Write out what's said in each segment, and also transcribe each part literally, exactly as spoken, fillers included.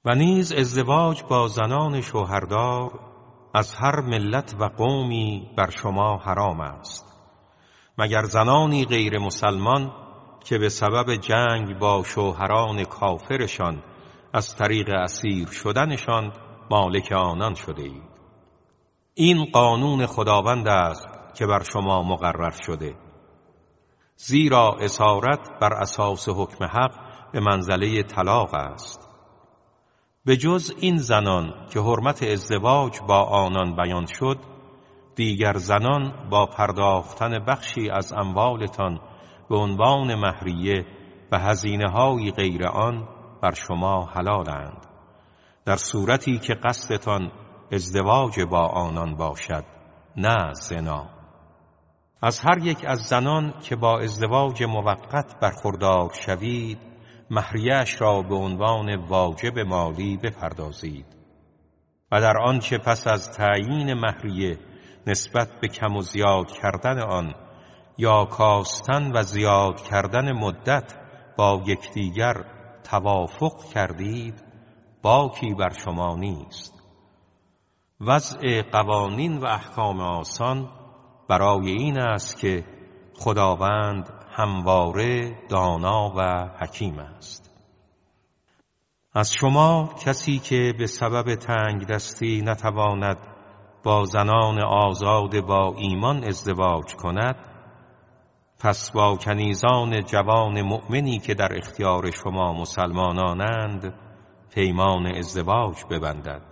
و نیز ازدواج با زنان شوهردار از هر ملت و قومی بر شما حرام است، مگر زنانی غیر مسلمان که به سبب جنگ با شوهران کافرشان از طریق اسیر شدنشان مالک آنان شده اید. این قانون خداوند است که بر شما مقرر شده، زیرا اسارت بر اساس حکم حق به منزله طلاق است. به جز این زنان که حرمت ازدواج با آنان بیان شد، دیگر زنان با پرداختن بخشی از اموالتان به عنوان مهریه و هزینه‌های غیر آن بر شما حلالند، در صورتی که قصدتان ازدواج با آنان باشد، نه زنا. از هر یک از زنان که با ازدواج موقت برخوردار شوید، مهریه‌اش را به عنوان واجب مالی بپردازید و در آنچه پس از تعیین مهریه نسبت به کم و زیاد کردن آن یا کاستن و زیاد کردن مدت با یکدیگر توافق کردید، باکی بر شما نیست. وضع قوانین و احکام آسان برای این است که خداوند همواره دانا و حکیم است. از شما کسی که به سبب تنگ دستی نتواند با زنان آزاد با ایمان ازدواج کند، پس با کنیزان جوان مؤمنی که در اختیار شما مسلمانانند پیمان ازدواج ببندد.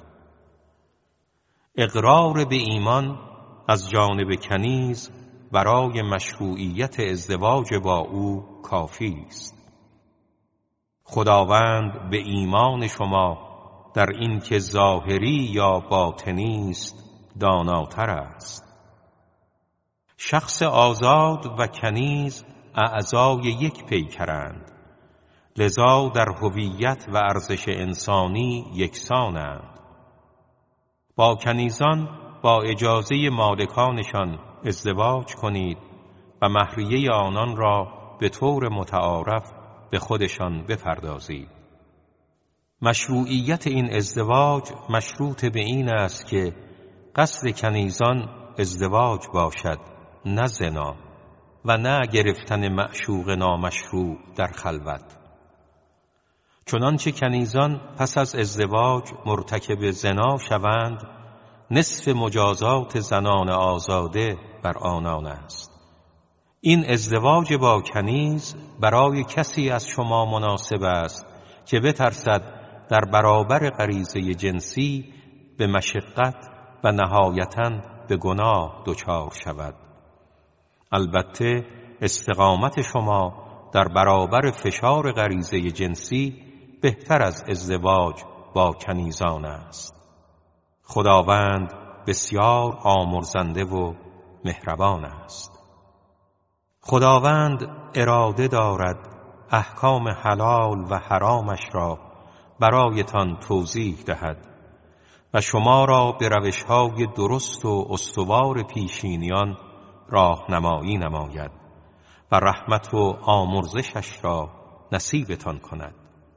اقرار به ایمان از جانب کنیز برای مشروعیت ازدواج با او کافی است. خداوند به ایمان شما در این که ظاهری یا باطنی است داناتر است. شخص آزاد و کنیز اعضای یک پیکرند، لذا در هویت و ارزش انسانی یکسانند. با کنیزان با اجازه مالکانشان ازدواج کنید و مهریه آنان را به طور متعارف به خودشان بپردازید. مشروعیت این ازدواج مشروط به این است که قصد کنیزان ازدواج باشد، نه زنا، و نه گرفتن معشوق نامشروع در خلوت. چنانچه کنیزان پس از ازدواج مرتکب زنا شوند، نصف مجازات زنان آزاده بر آنان است. این ازدواج با کنیز برای کسی از شما مناسب است که بترسد در برابر غریزه جنسی به مشقت و نهایتاً به گناه دچار شود. البته استقامت شما در برابر فشار غریزه جنسی بهتر از ازدواج با کنیزان است. خداوند بسیار آمرزنده و مهربان است. خداوند اراده دارد احکام حلال و حرامش را برایتان توضیح دهد و شما را به روش‌های درست و استوار پیشینیان راهنمایی نماید و رحمت و آمرزشش را نصیبتان کند.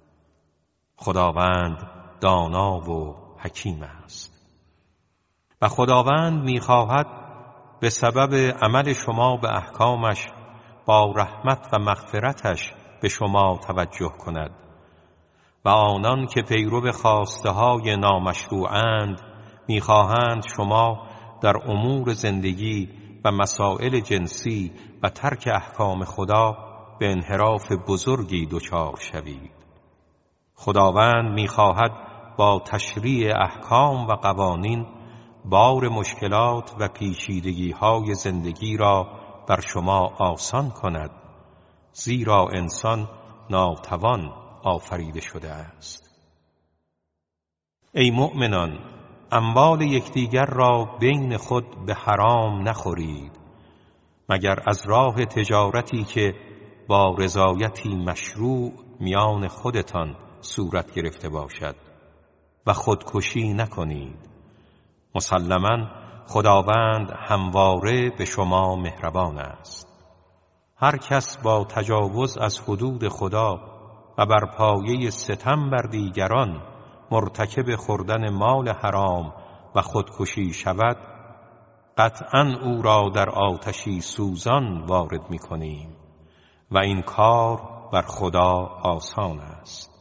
خداوند دانا و حکیم است. و خداوند می‌خواهد به سبب عمل شما به احکامش با رحمت و مغفرتش به شما توجه کند و آنان که پیرو خواسته های نامشروعند می‌خواهند شما در امور زندگی و مسائل جنسی و ترک احکام خدا به انحراف بزرگی دچار شوید. خداوند می‌خواهد با تشریع احکام و قوانین بار مشکلات و پیچیدگی‌های زندگی را بر شما آسان کند، زیرا انسان ناتوان آفریده شده است. ای مؤمنان، اموال یکدیگر را بین خود به حرام نخورید مگر از راه تجارتی که با رضایتی مشروع میان خودتان صورت گرفته باشد و خودکشی نکنید. مسلماً خداوند همواره به شما مهربان است. هر کس با تجاوز از حدود خدا و بر پایه ستم بر دیگران مرتکب خوردن مال حرام و خودکشی شود، قطعاً او را در آتشی سوزان وارد می کنیم و این کار بر خدا آسان است.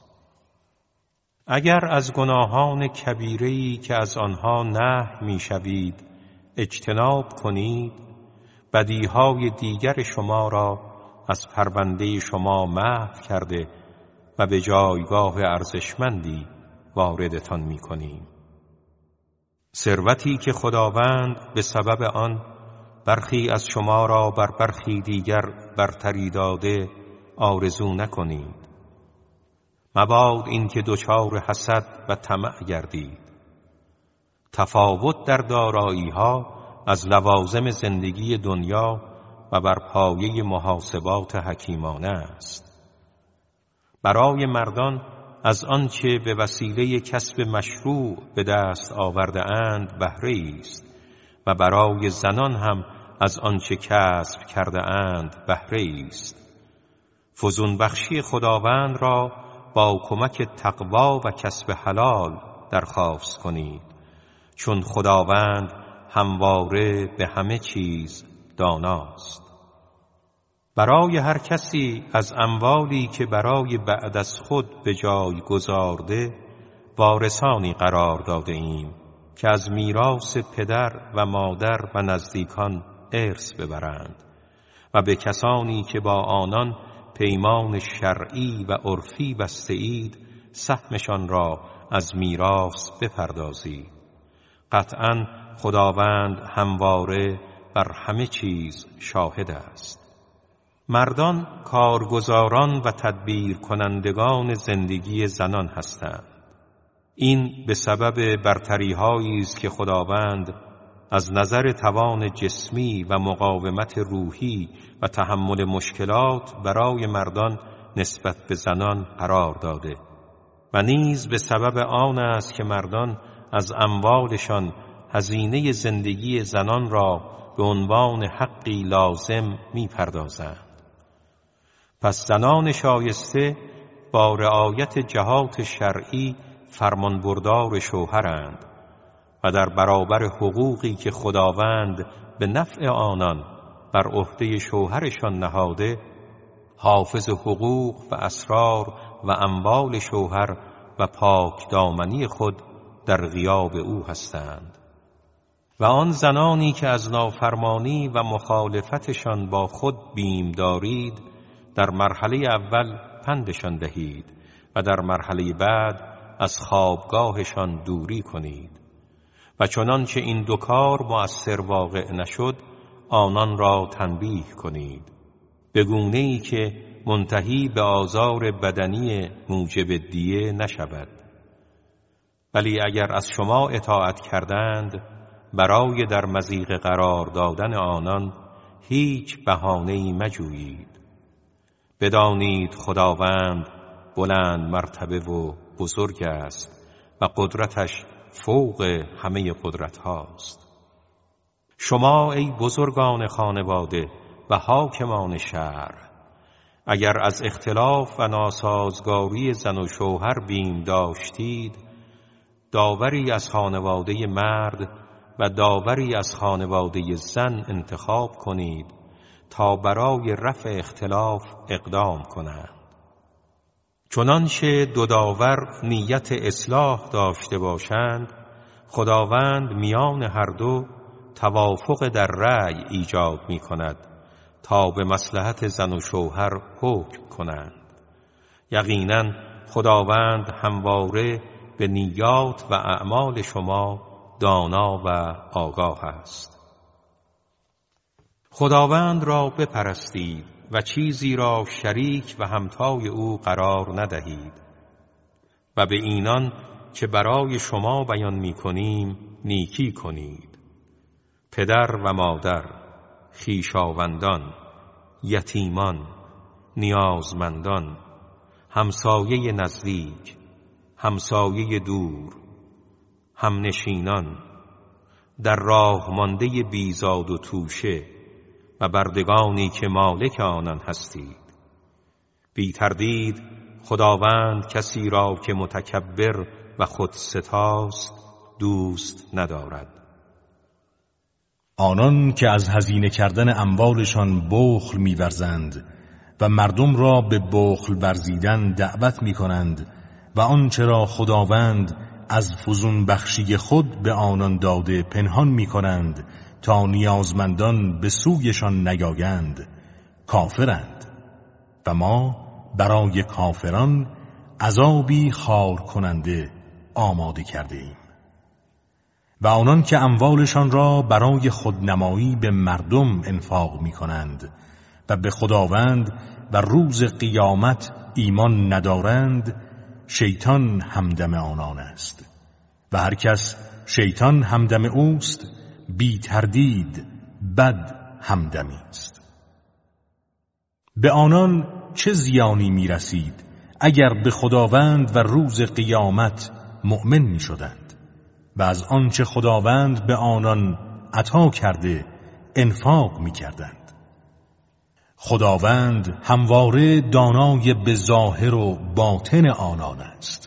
اگر از گناهان کبیره‌ای که از آنها نهی می شوید اجتناب کنید، بدیهای دیگر شما را از پرونده شما محو کرده و به جایگاه ارزشمندی واردتان می کنیم. ثروتی که خداوند به سبب آن برخی از شما را بر برخی دیگر برتری داده آرزو نکنید. مباد این که دچار حسد و طمع گردید. تفاوت در دارایی‌ها از لوازم زندگی دنیا و بر پایه محاسبات حکیمانه است. برای مردان از آنچه به وسیله کسب مشروع به دست آورده اند بهره است و برای زنان هم از آنچه کسب کرده اند بهره است. فزون بخشی خداوند را با کمک تقوا و کسب حلال درخواست کنید، چون خداوند همواره به همه چیز داناست. برای هر کسی از اموالی که برای بعد از خود به جای گذارده وارثانی قرار داده ایم که از میراث پدر و مادر و نزدیکان ارث ببرند و به کسانی که با آنان پیمان شرعی و عرفی بسته اید سهمشان را از میراث بپردازید. قطعاً خداوند همواره بر همه چیز شاهد است. مردان کارگزاران و تدبیر کنندگان زندگی زنان هستند. این به سبب برتری‌هایی است که خداوند از نظر توان جسمی و مقاومت روحی و تحمل مشکلات برای مردان نسبت به زنان قرار داده و نیز به سبب آن است که مردان از اموالشان هزینه زندگی زنان را به عنوان حقی لازم می پردازند. پس زنان شایسته با رعایت جهات شرعی فرمانبردار شوهرند و در برابر حقوقی که خداوند به نفع آنان بر عهده شوهرشان نهاده، حافظ حقوق و اسرار و اموال شوهر و پاک دامنی خود در غیاب او هستند. و آن زنانی که از نافرمانی و مخالفتشان با خود بیم دارید، در مرحله اول پندشان دهید و در مرحله بعد از خوابگاهشان دوری کنید و چنانچه این دو کار مؤثر واقع نشد آنان را تنبیه کنید، به گونه‌ای که منتهی به آزار بدنی موجب دیه نشود. ولی اگر از شما اطاعت کردند، برای در مضیقه قرار دادن آنان هیچ بهانه‌ای مجویید. بدانید خداوند بلند مرتبه و بزرگ است و قدرتش فوق همه قدرت هاست. شما ای بزرگان خانواده و حاکمان شهر، اگر از اختلاف و ناسازگاری زن و شوهر بیم داشتید، داوری از خانواده مرد و داوری از خانواده زن انتخاب کنید تا برای رفع اختلاف اقدام کنند. چنانچه دو داور نیت اصلاح داشته باشند، خداوند میان هر دو توافق در رأی ایجاد می کند تا به مصلحت زن و شوهر حکم کنند. یقیناً خداوند همواره به نیات و اعمال شما دانا و آگاه است. خداوند را بپرستید و چیزی را شریک و همتای او قرار ندهید و به اینان که برای شما بیان می کنیم نیکی کنید. پدر و مادر، خویشاوندان، یتیمان، نیازمندان، همسایه نزدیک، همسایه دور، همنشینان، در راه مانده بیزاد و توشه و بردگانی که مالک آنان هستید. بی تردید خداوند کسی را که متکبر و و خود ستاست دوست ندارد. آنان که از هزینه کردن اموالشان بخل می‌ورزند و مردم را به بخل ورزیدن دعوت می‌کنند و آنچه را خداوند از فزون بخشی خود به آنان داده پنهان می‌کنند تا نیازمندان به سویشان نیایند، کافرند و ما برای کافران عذابی خار کننده آماده کرده ایم. و آنان که اموالشان را برای خودنمایی به مردم انفاق می کنند و به خداوند و روز قیامت ایمان ندارند، شیطان همدم آنان است و هر کس شیطان همدم اوست بی تردید بد همدمی است. به آنان چه زیانی می رسید اگر به خداوند و روز قیامت مؤمن می شدند و از آنچه خداوند به آنان عطا کرده انفاق می کردند. خداوند همواره دانای به ظاهر و باطن آنان است.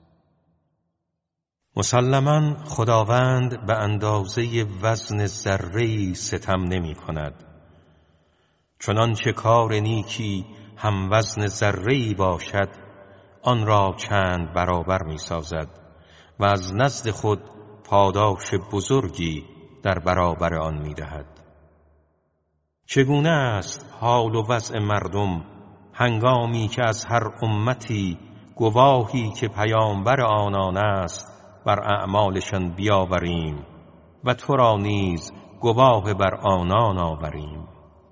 مسلماً خداوند به اندازه وزن ذره‌ای ستم نمی کند. چنانچه کار نیکی هم وزن ذره‌ای باشد آن را چند برابر می سازد و از نزد خود پاداش بزرگی در برابر آن می دهد. چگونه است حال و وضع مردم هنگامی که از هر امتی گواهی که پیامبر آنان است بر اعمالشان بیاوریم و تو را نیز گواه بر آنان آوریم.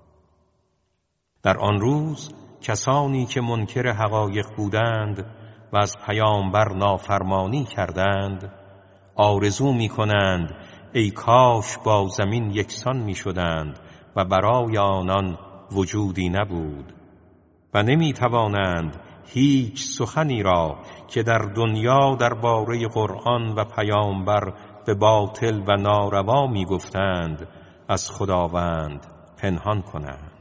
در آن روز کسانی که منکر حقایق بودند و از پیامبر نافرمانی کردند آرزو می کنند ای کاش با زمین یکسان می شدند و برای آنان وجودی نبود و نمی توانند هیچ سخنی را که در دنیا درباره قرآن و پیامبر به باطل و ناروا می گفتند از خداوند پنهان کنند.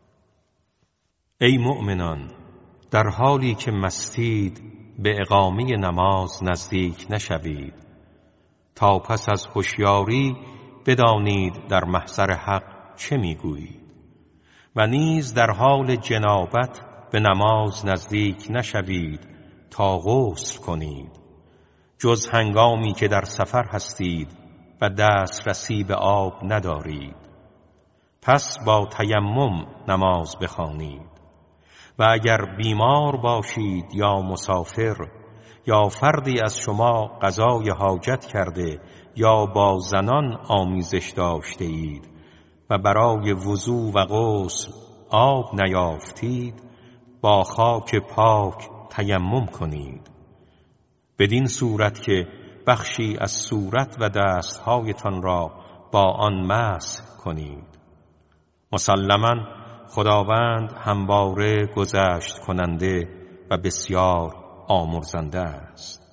ای مؤمنان، در حالی که مستید به اقامه نماز نزدیک نشوید تا پس از هوشیاری بدانید در محضر حق چه میگویید و نیز در حال جنابت به نماز نزدیک نشوید تا غسل کنید جز هنگامی که در سفر هستید و دسترسی به آب ندارید، پس با تیمم نماز بخوانید. و اگر بیمار باشید یا مسافر یا فردی از شما قضای حاجت کرده یا با زنان آمیزش داشته اید و برای وضو و غسل آب نیافتید، با خاک پاک تیمم کنید، بدین صورت که بخشی از صورت و دستهایتان را با آن مسح کنید. مسلماً خداوند همواره گذشت کننده و بسیار آمرزنده است.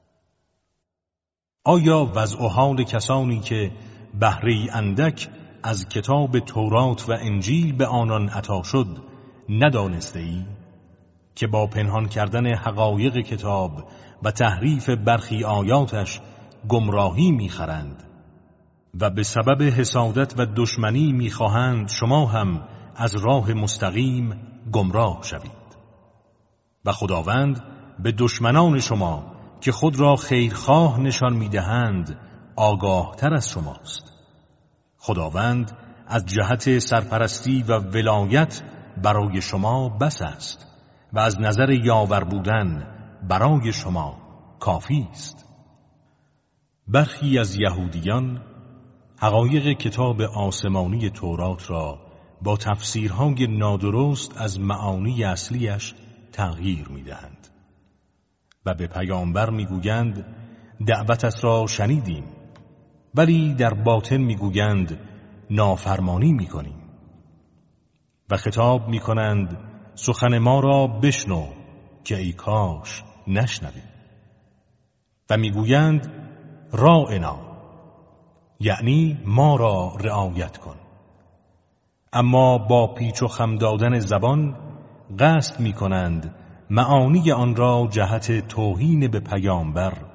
آیا وضع و حال کسانی که بهره اندک از کتاب تورات و انجیل به آنان عطا شد ندانسته ای؟ که با پنهان کردن حقایق کتاب و تحریف برخی آیاتش گمراهی می‌خرند و به سبب حسادت و دشمنی می‌خواهند شما هم از راه مستقیم گمراه شوید. و خداوند به دشمنان شما که خود را خیرخواه نشان می‌دهند آگاه تر از شماست. خداوند از جهت سرپرستی و ولایت برای شما بس است و از نظر یاور بودن برای شما کافی است. برخی از یهودیان حقایق کتاب آسمانی تورات را با تفسیرهای نادرست از معانی اصلیش تغییر می‌دهند و به پیامبر می‌گویند دعوتت را شنیدیم، ولی در باطن می‌گویند نافرمانی می‌کنیم و خطاب می‌کنند سخن ما را بشنو که ای کاش نشنوی و می‌گویند راعنا، یعنی ما را رعایت کن، اما با پیچ و خم دادن زبان قصد می‌کنند معانی آن را جهت توهین به پیامبر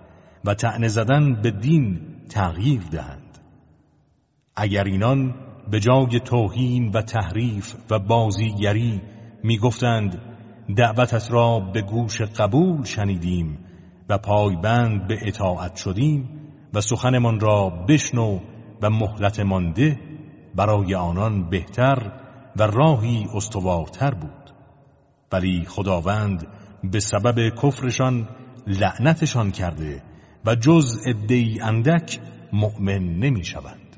و طعنه زدن به دین تغییر دهند. اگر اینان به جای توهین و تحریف و بازیگری می گفتند دعوتت را به گوش قبول شنیدیم و پایبند به اطاعت شدیم و سخنمان را بشنو و مهلتمان ده، برای آنان بهتر و راهی استوارتر بود. ولی خداوند به سبب کفرشان لعنتشان کرده و جز عده‌ای اندک مؤمن نمی شوند.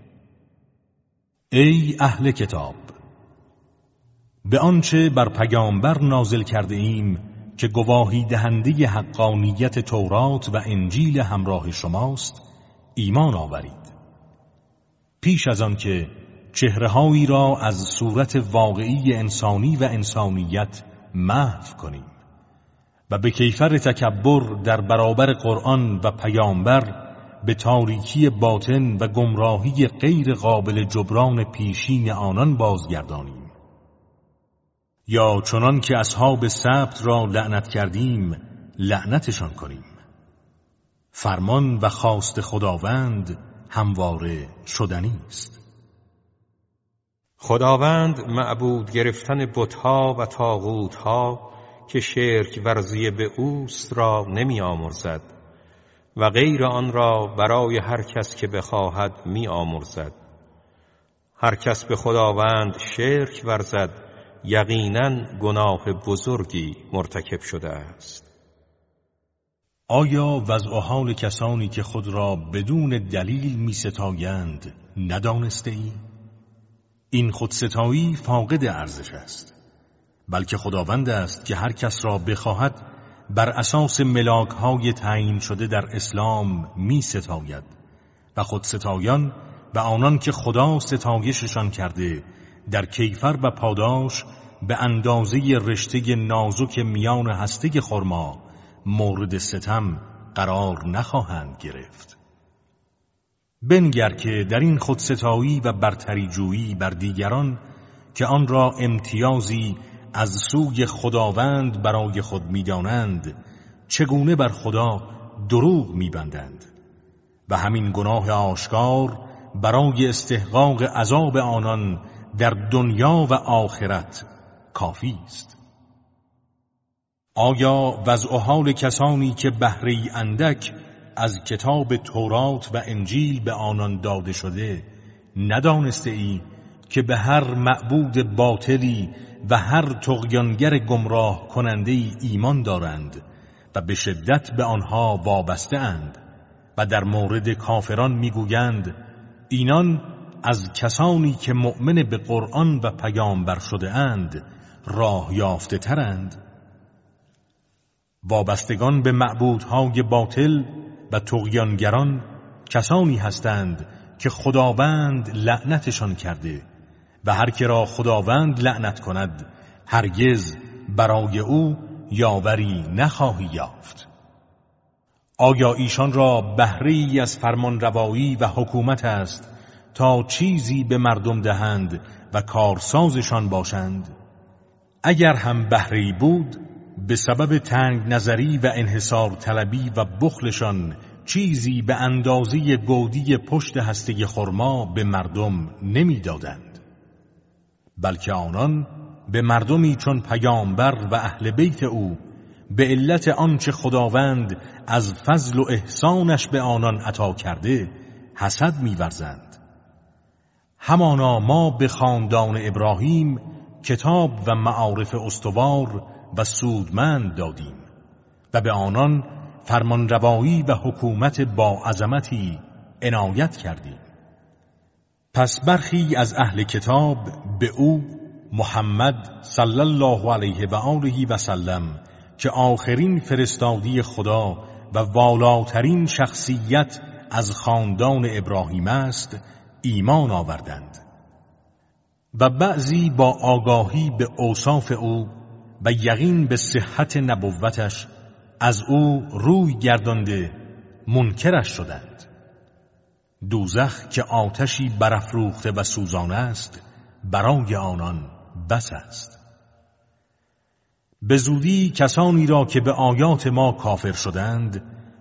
ای اهل کتاب، به آنچه بر پیامبر نازل کرده ایم که گواهی دهنده حقانیت تورات و انجیل همراه شماست ایمان آورید. پیش از آن که چهره‌هایی را از صورت واقعی انسانی و انسانیت محو کنیم و به کیفر تکبر در برابر قرآن و پیامبر به تاریکی باطن و گمراهی غیر قابل جبران پیشین آنان بازگردانیم، یا چنان که اصحاب سبت را لعنت کردیم لعنتشان کنیم. فرمان و خواست خداوند همواره شدنی است. خداوند معبود گرفتن بت‌ها و طاغوت‌ها که شرک ورزی به اوست را نمی آمرزد و غیر آن را برای هر کس که بخواهد می آمرزد. هر کس به خداوند شرک ورزد یقیناً گناه بزرگی مرتکب شده است. آیا وضع و حال کسانی که خود را بدون دلیل می ستایند ندانسته ای؟ این خودستایی فاقد ارزش است، بلکه خداوند است که هر کس را بخواهد بر اساس ملاک‌های تعیین شده در اسلام می ستاید و خودستایان و آنان که خدا ستایششان کرده در کیفر و پاداش به اندازه رشته نازک میان هسته خرما مورد ستم قرار نخواهند گرفت. بنگر که در این خودستایی و برتری جویی بر دیگران که آن را امتیازی از سوی خداوند برای خود می‌دانند چگونه بر خدا دروغ می‌بندند و همین گناه آشکار برای استحقاق عذاب آنان در دنیا و آخرت کافی است. آیا وضع و حال کسانی که بهره اندک از کتاب تورات و انجیل به آنان داده شده ندانسته ای که به هر معبود باطلی و هر طغیانگر گمراه کننده ای ایمان دارند و به شدت به آنها وابسته اند و در مورد کافران میگویند اینان از کسانی که مؤمن به قرآن و پیامبر شده اند راه یافته ترند. وابستگان به معبودهای باطل و طغیانگران کسانی هستند که خداوند لعنتشان کرده و هر که را خداوند لعنت کند هرگز برای او یاوری نخواهی یافت. آیا ایشان را بهره‌ای از فرمان روایی و حکومت است تا چیزی به مردم دهند و کارسازشان باشند؟ اگر هم بهره‌ای بود به سبب تنگ نظری و انحصار طلبی و بخلشان چیزی به اندازه گودی پشت هسته خرما به مردم نمیدادند، بلکه آنان به مردمی چون پیامبر و اهل بیت او به علت آنچه خداوند از فضل و احسانش به آنان عطا کرده حسد می‌ورزند. همانا ما به خاندان ابراهیم کتاب و معارف استوار و سودمند دادیم و به آنان فرمانروایی و حکومت با عظمتی عنایت کردیم. پس برخی از اهل کتاب به او محمد صلی الله علیه و آله و سلم که آخرین فرستادی خدا و والاترین شخصیت از خاندان ابراهیم است ایمان آوردند و بعضی با آگاهی به اوصاف او و یقین به صحت نبوتش از او روی گردانده منکرش شدند. دوزخ که آتشی برافروخته و سوزانه است برای آنان بس است. به زودی کسانی را که به آیات ما کافر شدند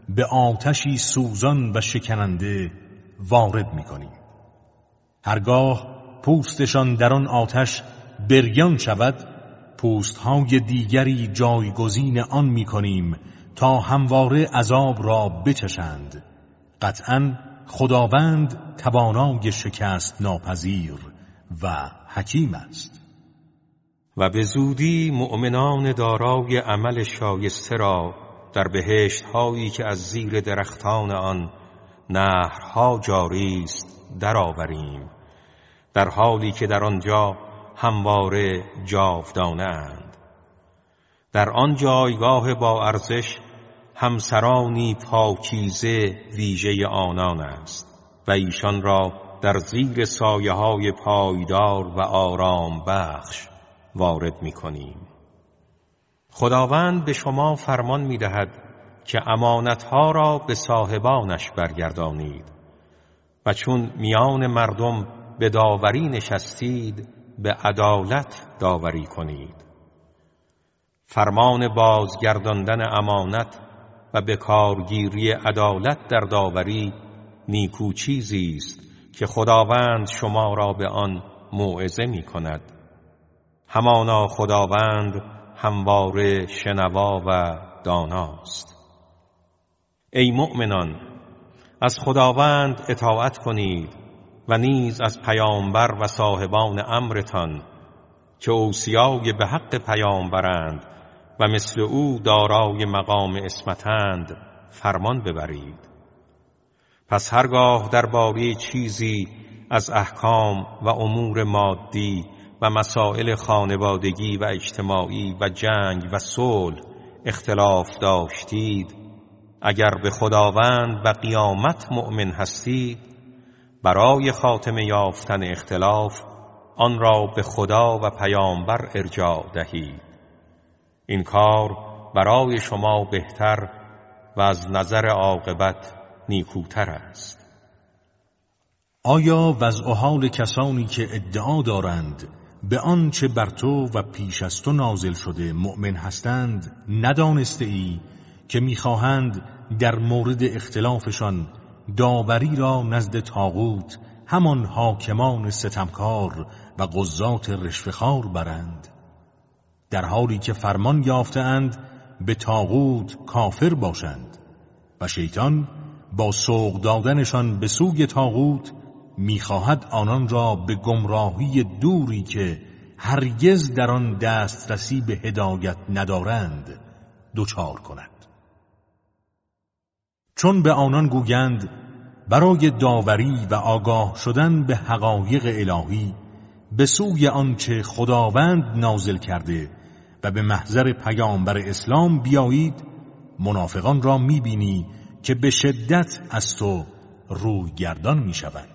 به آتشی سوزان و شکننده وارد می‌کنیم. هرگاه پوستشان در آن آتش بریان شود، پوست‌های دیگری جایگزین آن می‌کنیم تا همواره عذاب را بچشند. قطعاً خداوند توانای شکست ناپذیر و حکیم است. و به زودی مؤمنان دارای عمل شایسته را در بهشت هایی که از زیر درختان آن نهرها جاری است درآوریم، در حالی که در آنجا همواره جاودانه اند. در آن جایگاه با ارزش همسرانی پاکیزه ویژه آنان است و ایشان را در زیر سایه های پایدار و آرام بخش وارد می کنیم. خداوند به شما فرمان می دهد که امانتها را به صاحبانش برگردانید و چون میان مردم به داوری نشستید به عدالت داوری کنید. فرمان بازگرداندن امانت و به کارگیری عدالت در داوری نیکو چیزی است که خداوند شما را به آن موعظه می کند. همانا خداوند همواره شنوا و داناست. ای مؤمنان، از خداوند اطاعت کنید و نیز از پیامبر و صاحبان امرتان که اوصیای به حق پیامبرند و مثل او دارای مقام عصمتند فرمان ببرید. پس هرگاه درباره چیزی از احکام و امور مادی و مسائل خانوادگی و اجتماعی و جنگ و صلح اختلاف داشتید، اگر به خداوند و قیامت مؤمن هستید، برای خاتمه یافتن اختلاف آن را به خدا و پیامبر ارجاع دهید. این کار برای شما بهتر و از نظر عاقبت نیکوتر است. آیا وضع و حال کسانی که ادعا دارند به آنچه بر تو و پیش از تو نازل شده مؤمن هستند ندانسته ای که میخواهند در مورد اختلافشان داوری را نزد طاغوت، همان حاکمان ستمکار و قضات رشوه‌خوار برند، در حالی که فرمان یافته‌اند به طاغوت کافر باشند و شیطان با سوق دادنشان به سوی طاغوت میخواهد آنان را به گمراهی دوری که هرگز در آن دسترسی به هدایت ندارند دچار کند. چون به آنان گویند برای داوری و آگاه شدن به حقایق الهی به سوی آنچه خداوند نازل کرده و به محضر پیامبر اسلام بیایید، منافقان را میبینی که به شدت از تو روی گردان میشوند.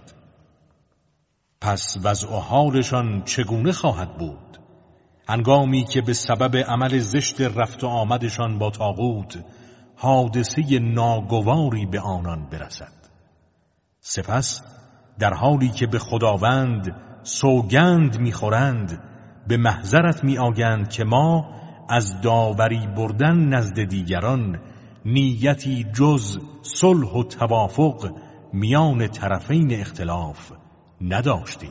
پس وضع و حالشان چگونه خواهد بود هنگامی که به سبب عمل زشت رفت و آمدشان با طاغوت حادثه ناگواری به آنان برسد؟ سپس در حالی که به خداوند سوگند میخورند به محضرت میآیند که ما از داوری بردن نزد دیگران نیتی جز صلح و توافق میان طرفین اختلاف نداشتیم.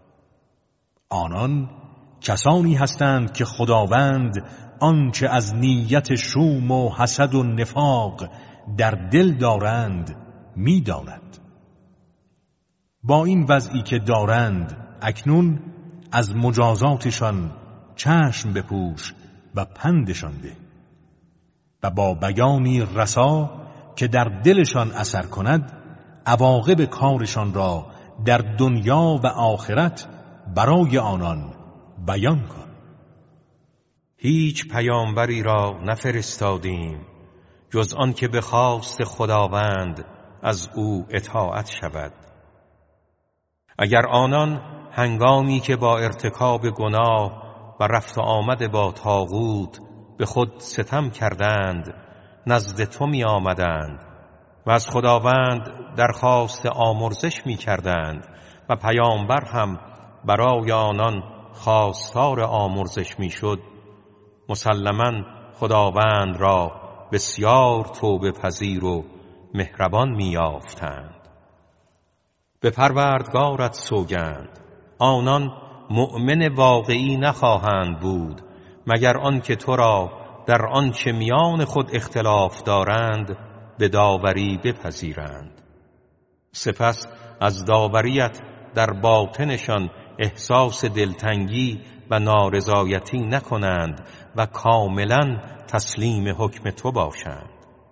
آنان کسانی هستند که خداوند آنچه از نیت شوم و حسد و نفاق در دل دارند می‌داند. با این وضعی که دارند اکنون از مجازاتشان چشم بپوش و پندشان ده و با بیانی رسا که در دلشان اثر کند عواقب کارشان را در دنیا و آخرت برای آنان بیان کن. هیچ پیامبری را نفرستادیم جز آن که به خواست خداوند از او اطاعت شود. اگر آنان هنگامی که با ارتکاب گناه و رفت و آمد با طاغوت به خود ستم کردند نزد تو می آمدند و از خداوند درخواست آمرزش می کردند و پیامبر هم برای آنان خواستار آمرزش می شد، مسلماً خداوند را بسیار توبه پذیر و مهربان میافتند. به پروردگارت سوگند، آنان مؤمن واقعی نخواهند بود مگر آنکه تو را در آنچه میان خود اختلاف دارند به داوری بپذیرند. سپس از داوریت در باطنشان احساس دلتنگی و نارضایتی نکنند و کاملا تسلیم حکم تو باشند.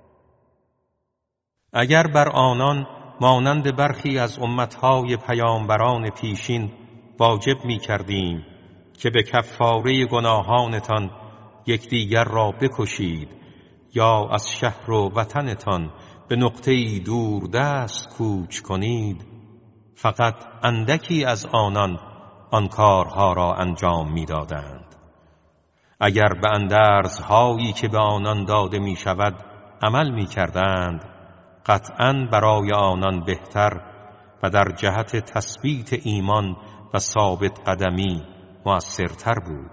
اگر بر آنان مانند برخی از امتهای پیامبران پیشین واجب می کردیم که به کفاره گناهانتان یکدیگر را بکشید یا از شهر و وطنتان به نقطه‌ای دور دست کوچ کنید، فقط اندکی از آنان آن کارها را انجام می‌دادند. اگر به اندرزهایی که به آنان داده می شود عمل می کردند، قطعاً برای آنان بهتر و در جهت تثبیت ایمان و ثابت قدمی مؤثرتر بود.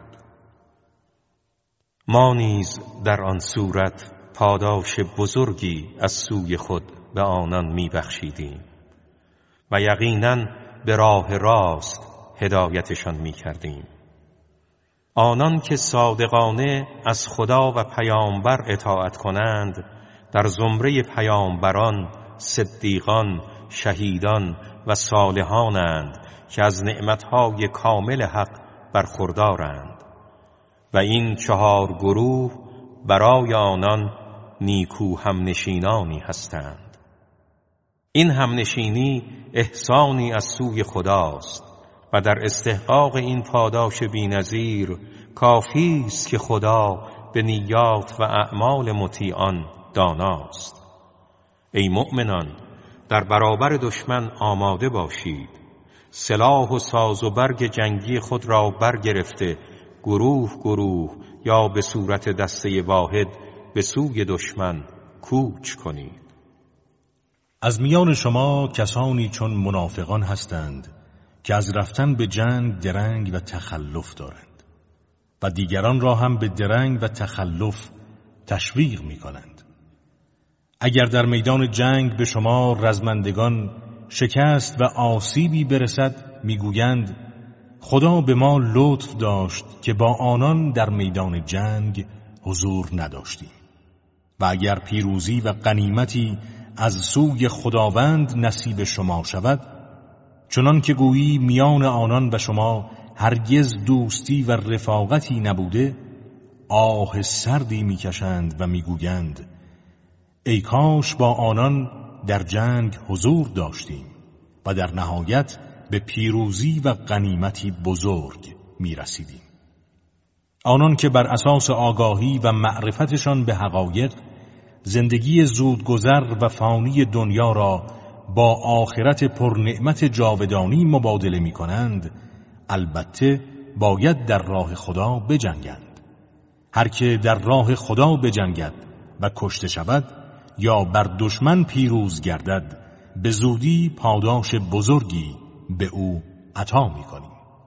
ما نیز در آن صورت پاداش بزرگی از سوی خود به آنان می بخشیدیم و یقیناً به راه راست هدایتشان می کردیم. آنان که صادقانه از خدا و پیامبر اطاعت کنند در زمره پیامبران، صدیقان، شهیدان و صالحانند که از نعمتهای کامل حق برخوردارند و این چهار گروه برای آنان نیکو همنشینانی هستند. این همنشینی احسانی از سوی خداست و در استحقاق این پاداش بی‌نظیر کافی است که خدا به نیات و اعمال مطیعان داناست. ای مؤمنان، در برابر دشمن آماده باشید. سلاح و ساز و برگ جنگی خود را برگرفته گروه گروه یا به صورت دسته واحد به سوی دشمن کوچ کنید. از میان شما کسانی چون منافقان هستند که از رفتن به جنگ درنگ و تخلف دارند و دیگران را هم به درنگ و تخلف تشویق می کنند. اگر در میدان جنگ به شما رزمندگان شکست و آسیبی برسد میگویند خدا به ما لطف داشت که با آنان در میدان جنگ حضور نداشتیم و اگر پیروزی و غنیمتی از سوی خداوند نصیب شما شود، چنان که گویی میان آنان و شما هرگز دوستی و رفاقتی نبوده، آه سردی میکشند و میگویند ای کاش با آنان در جنگ حضور داشتیم و در نهایت به پیروزی و غنیمتی بزرگ میرسیدیم. آنان که بر اساس آگاهی و معرفتشان به حقایق زندگی زودگذر و فانی دنیا را با آخرت پرنعمت جاودانی مبادله می کنند، البته باید در راه خدا بجنگند. هر که در راه خدا بجنگد و کشته شود یا بر دشمن پیروز گردد، به زودی پاداش بزرگی به او عطا می کنیم.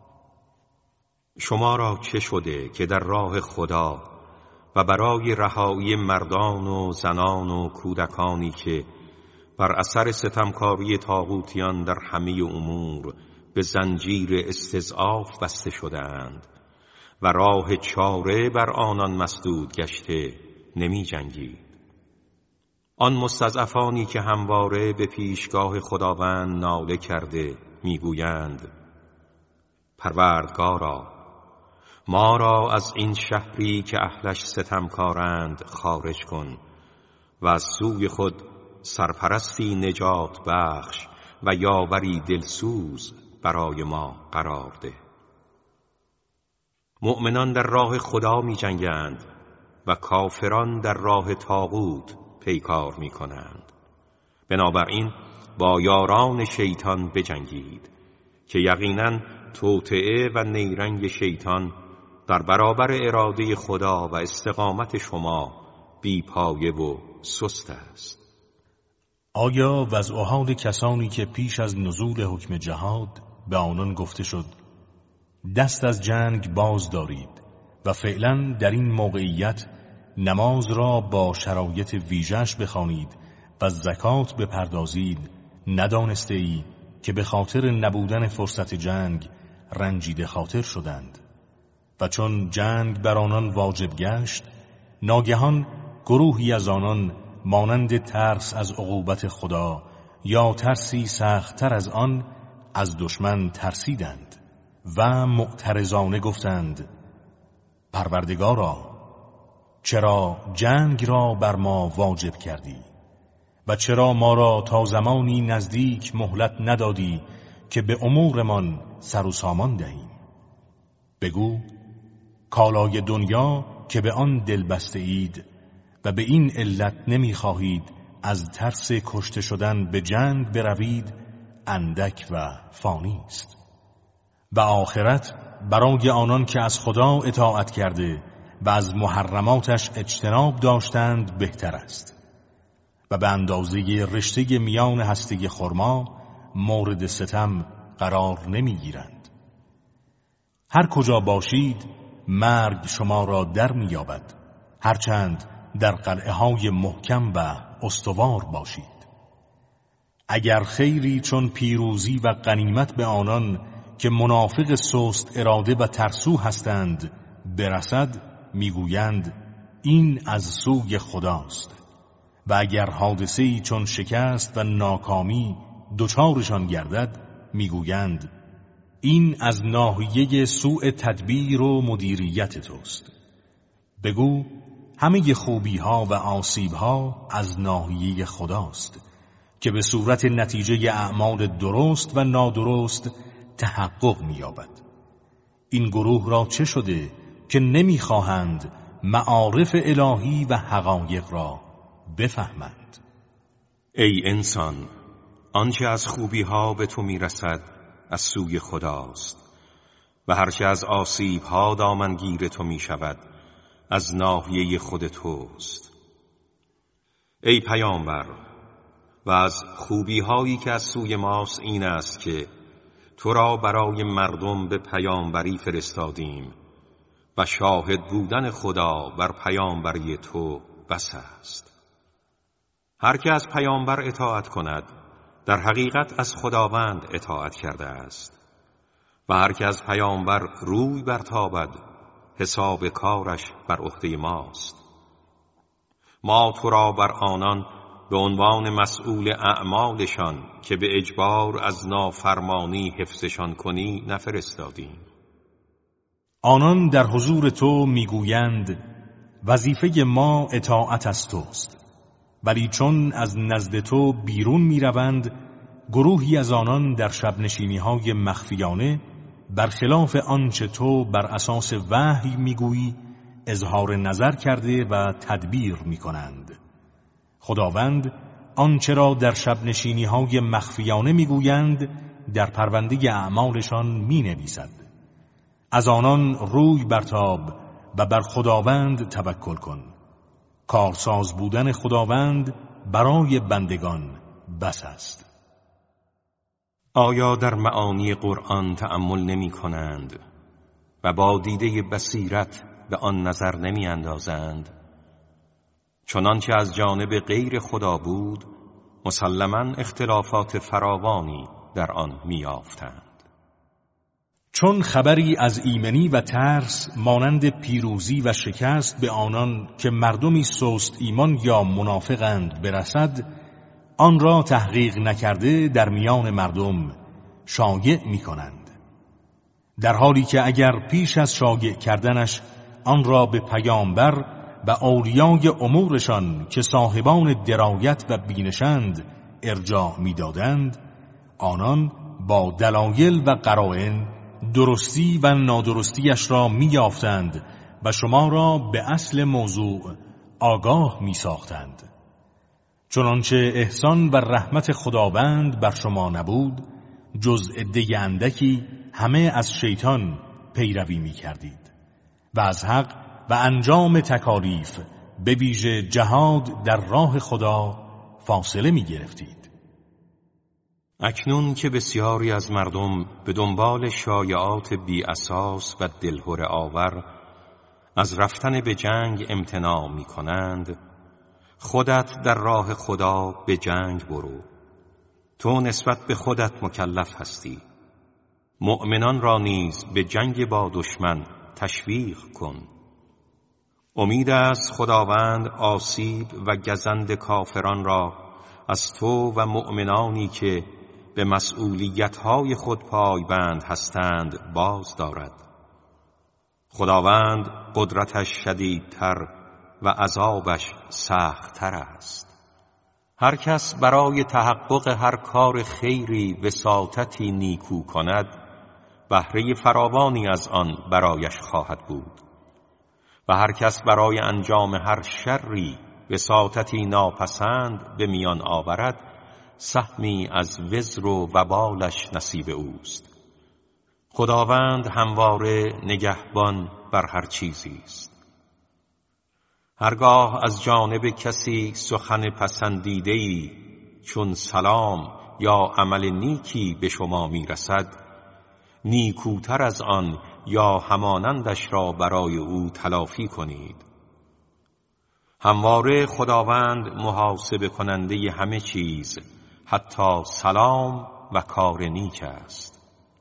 شما را چه شده که در راه خدا و برای رهایی مردان و زنان و کودکانی که بر اثر ستمکاری طاغوتیان در همه امور به زنجیر استضعاف بسته شده‌اند و راه چاره بر آنان مسدود گشته نمی جنگید؟ آن مستضعفانی که همواره به پیشگاه خداوند ناله کرده میگویند پروردگارا، ما را از این شهری که اهلش ستمکارند خارج کن و از سوی خود سرپرستی نجات بخش و یاوری دلسوز برای ما قرار ده. مؤمنان در راه خدا می جنگند و کافران در راه طاغوت پیکار می کنند. بنابراین با یاران شیطان بجنگید که یقیناً توطئه و نیرنگ شیطان در برابر اراده خدا و استقامت شما بی پایه و سست است. آیا وضع و حال کسانی که پیش از نزول حکم جهاد به آنان گفته شد دست از جنگ باز دارید و فعلا در این موقعیت نماز را با شرایط ویژه‌اش بخوانید و زکات بپردازید، ندانسته ای که به خاطر نبودن فرصت جنگ رنجیده خاطر شدند. و چون جنگ بر آنان واجب گشت، ناگهان گروهی از آنان مانند ترس از عقوبت خدا یا ترسی سخت‌تر از آن از دشمن ترسیدند و معترضانه گفتند: پروردگارا، چرا جنگ را بر ما واجب کردی و چرا ما را تا زمانی نزدیک مهلت ندادی که به امورمان سر و سامان دهیم؟ بگو کالای دنیا که به آن دل بسته اید و به این علت نمیخواهید از ترس کشته شدن به جنگ بروید اندک و فانی است، و آخرت برای آنان که از خدا اطاعت کرده و از محرماتش اجتناب داشتند بهتر است و به اندازه رشته میان هسته خرما مورد ستم قرار نمیگیرند. هر کجا باشید مرگ شما را در میابد، هرچند در قلعه های محکم و استوار باشید. اگر خیری چون پیروزی و غنیمت به آنان که منافق سست اراده و ترسو هستند برسد، میگویند این از سوی خداست، و اگر حادثه‌ای چون شکست و ناکامی دچارشان گردد میگویند این از ناحیه سوء تدبیر و مدیریت توست. بگو همه خوبی ها و آسیب ها از ناحیه خداست که به صورت نتیجه اعمال درست و نادرست تحقق می‌یابد. این گروه را چه شده که نمی‌خواهند معارف الهی و حقایق را بفهمند؟ ای انسان، آنچه از خوبی ها به تو میرسد از سوی خداست و هرچه از آسیب ها دامنگیر تو می شود از ناحیه خود توست. ای پیامبر، و از خوبی هایی که از سوی ماست این است که تو را برای مردم به پیامبری فرستادیم و شاهد بودن خدا بر پیامبری تو بس است. هر که از پیامبر اطاعت کند در حقیقت از خداوند اطاعت کرده است و هر که از پیامبر روی برتابد حساب کارش بر عهده ماست. ما تو را بر آنان به عنوان مسئول اعمالشان که به اجبار از نافرمانی حفظشان کنی نفرستادیم. آنان در حضور تو میگویند وظیفه ما اطاعت از توست، ولی چون از نزد تو بیرون میروند گروهی از آنان در شب نشینی های مخفیانه برخلاف آنچه تو بر اساس وحی میگویی اظهار نظر کرده و تدبیر میکنند. خداوند آنچه را در شب نشینی های مخفیانه میگویند در پرونده اعمالشان مینویسد. از آنان روی برتاب و بر خداوند توکل کن. کارساز بودن خداوند برای بندگان بس است. آیا در معانی قرآن تأمل نمی کنند و با دیده بصیرت به آن نظر نمی اندازند؟ چنانچه از جانب غیر خدا بود مسلماً اختلافات فراوانی در آن می یافتند. چون خبری از ایمنی و ترس مانند پیروزی و شکست به آنان که مردمی سست ایمان یا منافقند برسد، آن را تحقیق نکرده در میان مردم شایع می کنند، در حالی که اگر پیش از شایع کردنش آن را به پیامبر و اولیای امورشان که صاحبان درایت و بینشند ارجاع می دادند، آنان با دلایل و قرائن درستی و نادرستیش را می یافتند و شما را به اصل موضوع آگاه می ساختند. چنانچه احسان و رحمت خداوند بر شما نبود جز عده اندکی همه از شیطان پیروی می کردید و از حق و انجام تکالیف به ویژه جهاد در راه خدا فاصله می گرفتید. اکنون که بسیاری از مردم به دنبال شایعات بی اساس و دلهره آور از رفتن به جنگ امتناع می کنند، خودت در راه خدا به جنگ برو. تو نسبت به خودت مکلف هستی. مؤمنان را نیز به جنگ با دشمن تشویق کن. امید است خداوند آسیب و گزند کافران را از تو و مؤمنانی که به مسئولیت‌های خود پایبند هستند باز دارد. خداوند قدرتش شدیدتر و عذابش سخت‌تر است. هر کس برای تحقق هر کار خیری وساطتی نیکو کند، بهره فراوانی از آن برایش خواهد بود. و هر کس برای انجام هر شری وساطتی ناپسند به میان آورد، سهمی از وزر و وبالش نصیب اوست. خداوند همواره نگهبان بر هر چیزی است. هرگاه از جانب کسی سخن پسندیده‌ای چون سلام یا عمل نیکی به شما میرسد، نیکوتر از آن یا همانندش را برای او تلافی کنید. همواره خداوند محاسبه کننده همه چیز، حتی سلام و کار نیک است.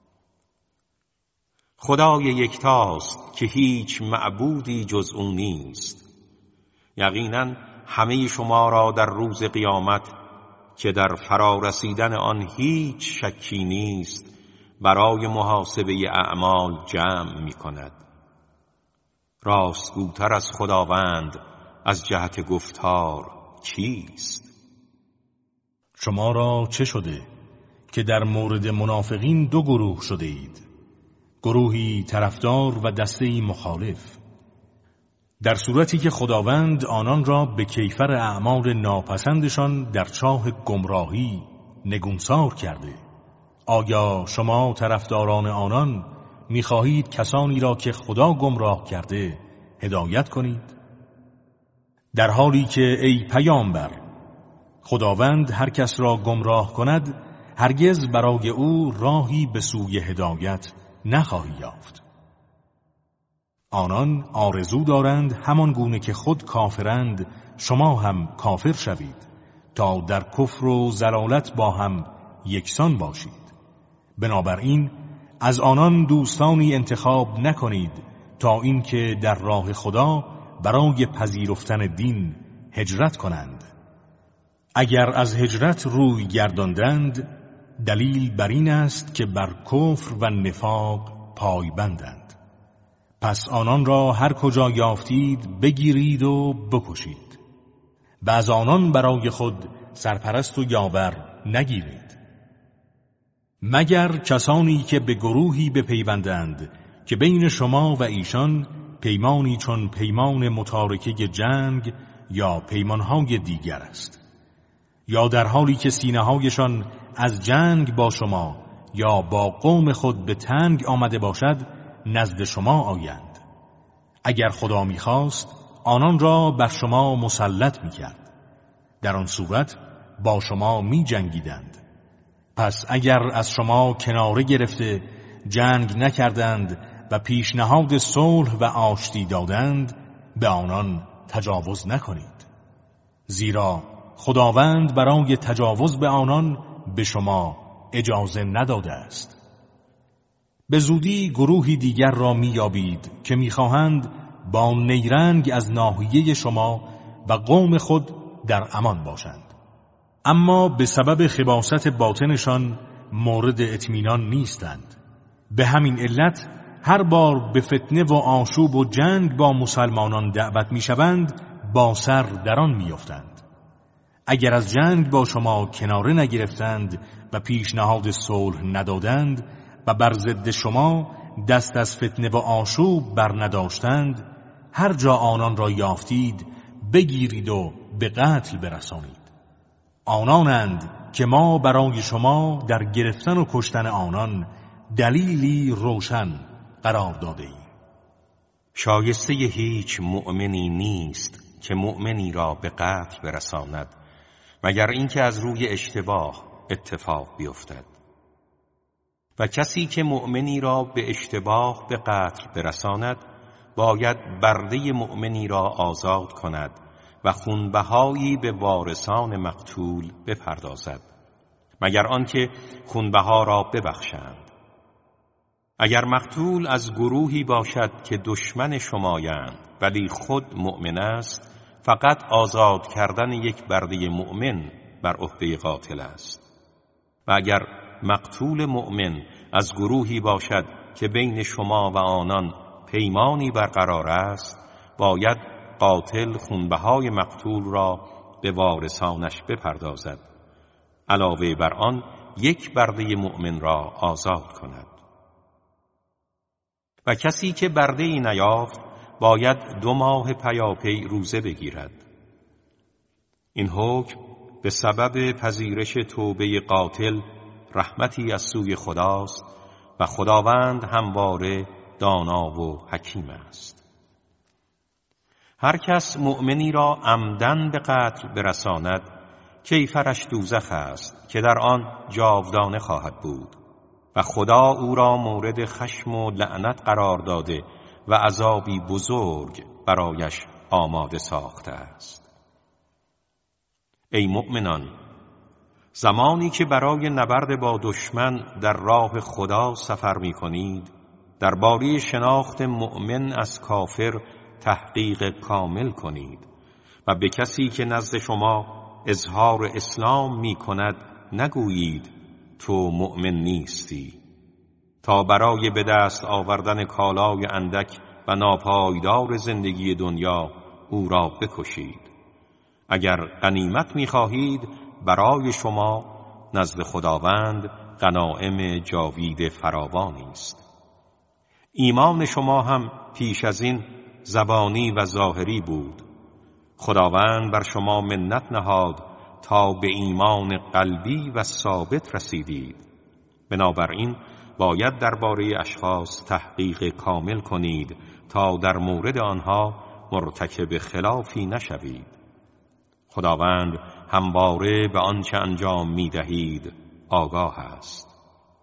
خدای یکتاست که هیچ معبودی جز او نیست. یقینا همه شما را در روز قیامت که در فرا رسیدن آن هیچ شکی نیست، برای محاسبه اعمال جمع می کند. راستگوتر از خداوند از جهت گفتار کیست؟ شما را چه شده که در مورد منافقین دو گروه شده اید؟ گروهی طرفدار و دسته‌ای مخالف. در صورتی که خداوند آنان را به کیفر اعمال ناپسندشان در چاه گمراهی نگونسار کرده، آیا شما طرفداران آنان می‌خواهید کسانی را که خدا گمراه کرده هدایت کنید؟ در حالی که ای پیامبر، خداوند هر کس را گمراه کند هرگز برای او راهی به سوی هدایت نخواهی یافت. آنان آرزو دارند همان گونه که خود کافرند شما هم کافر شوید تا در کفر و ضلالت با هم یکسان باشید. بنابراین از آنان دوستانی انتخاب نکنید تا اینکه در راه خدا برای پذیرفتن دین هجرت کنند. اگر از هجرت روی گرداندند، دلیل بر این است که بر کفر و نفاق پایبندند. پس آنان را هر کجا یافتید بگیرید و بکشید. و از آنان برای خود سرپرست و یاور نگیرید، مگر کسانی که به گروهی بپیوندند که بین شما و ایشان پیمانی چون پیمان متارکه جنگ یا پیمانهای دیگر است، یا در حالی که سینه‌هایشان از جنگ با شما یا با قوم خود به تنگ آمده باشد نزد شما آیند. اگر خدا می‌خواست آنان را بر شما مسلط می‌کرد، در آن صورت با شما می‌جنگیدند. پس اگر از شما کناره گرفته جنگ نکردند و پیشنهاد صلح و آشتی دادند، به آنان تجاوز نکنید، زیرا خداوند برای تجاوز به آنان به شما اجازه نداده است. به زودی گروهی دیگر را میابید که میخواهند با نیرنگ از ناحیه شما و قوم خود در امان باشند، اما به سبب خباثت باطنشان مورد اطمینان نیستند. به همین علت هر بار به فتنه و آشوب و جنگ با مسلمانان دعوت میشوند با سر در آن میافتند. اگر از جنگ با شما کناره نگرفتند و پیشنهاد صلح ندادند و بر ضد شما دست از فتنه و آشوب بر نداشتند، هر جا آنان را یافتید بگیرید و به قتل برسانید. آنانند که ما برای شما در گرفتن و کشتن آنان دلیلی روشن قرار داده ایم. شایسته هیچ مؤمنی نیست که مؤمنی را به قتل برساند مگر اینکه از روی اشتباه اتفاق بیفتد. و کسی که مؤمنی را به اشتباه به قتل برساند باید برده مؤمنی را آزاد کند و خونبهایی به وارثان مقتول بپردازد، مگر آنکه خونبها را ببخشند. اگر مقتول از گروهی باشد که دشمن شمایند ولی خود مؤمن است، فقط آزاد کردن یک برده مؤمن بر عهده قاتل است. و اگر مقتول مؤمن از گروهی باشد که بین شما و آنان پیمانی برقرار است، باید قاتل خونبهای مقتول را به وارثانش بپردازد، علاوه بر آن یک برده مؤمن را آزاد کند. و کسی که برده ای نیافت باید دو ماه پیاپی روزه بگیرد. این حکم به سبب پذیرش توبه قاتل رحمتی از سوی خداست و خداوند همواره دانا و حکیم است. هر کس مؤمنی را عمدن به قتل برساند، کیفرش دوزخ است که در آن جاودانه خواهد بود و خدا او را مورد خشم و لعنت قرار داده و عذابی بزرگ برایش آماده ساخته است. ای مؤمنان، زمانی که برای نبرد با دشمن در راه خدا سفر می کنید، درباره شناخت مؤمن از کافر تحقیق کامل کنید و به کسی که نزد شما اظهار اسلام می کند نگویید تو مؤمن نیستی، تا برای به دست آوردن کالای اندک و ناپایدار زندگی دنیا او را بکشید. اگر غنیمت می خواهید، برای شما نزد خداوند غنایم جاوید فراوانی است. ایمان شما هم پیش از این زبانی و ظاهری بود. خداوند بر شما منت نهاد تا به ایمان قلبی و ثابت رسیدید. بنابراین باید درباره اشخاص تحقیق کامل کنید تا در مورد آنها مرتکب خلافی نشوید. خداوند همواره به آنچه انجام می دهید آگاه است.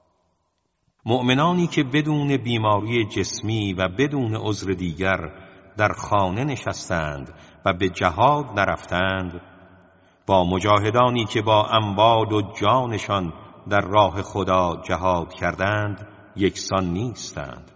مؤمنانی که بدون بیماری جسمی و بدون عذر دیگر در خانه نشستند و به جهاد نرفتند، با مجاهدانی که با اموال و جانشان در راه خدا جهاد کردند یکسان نیستند.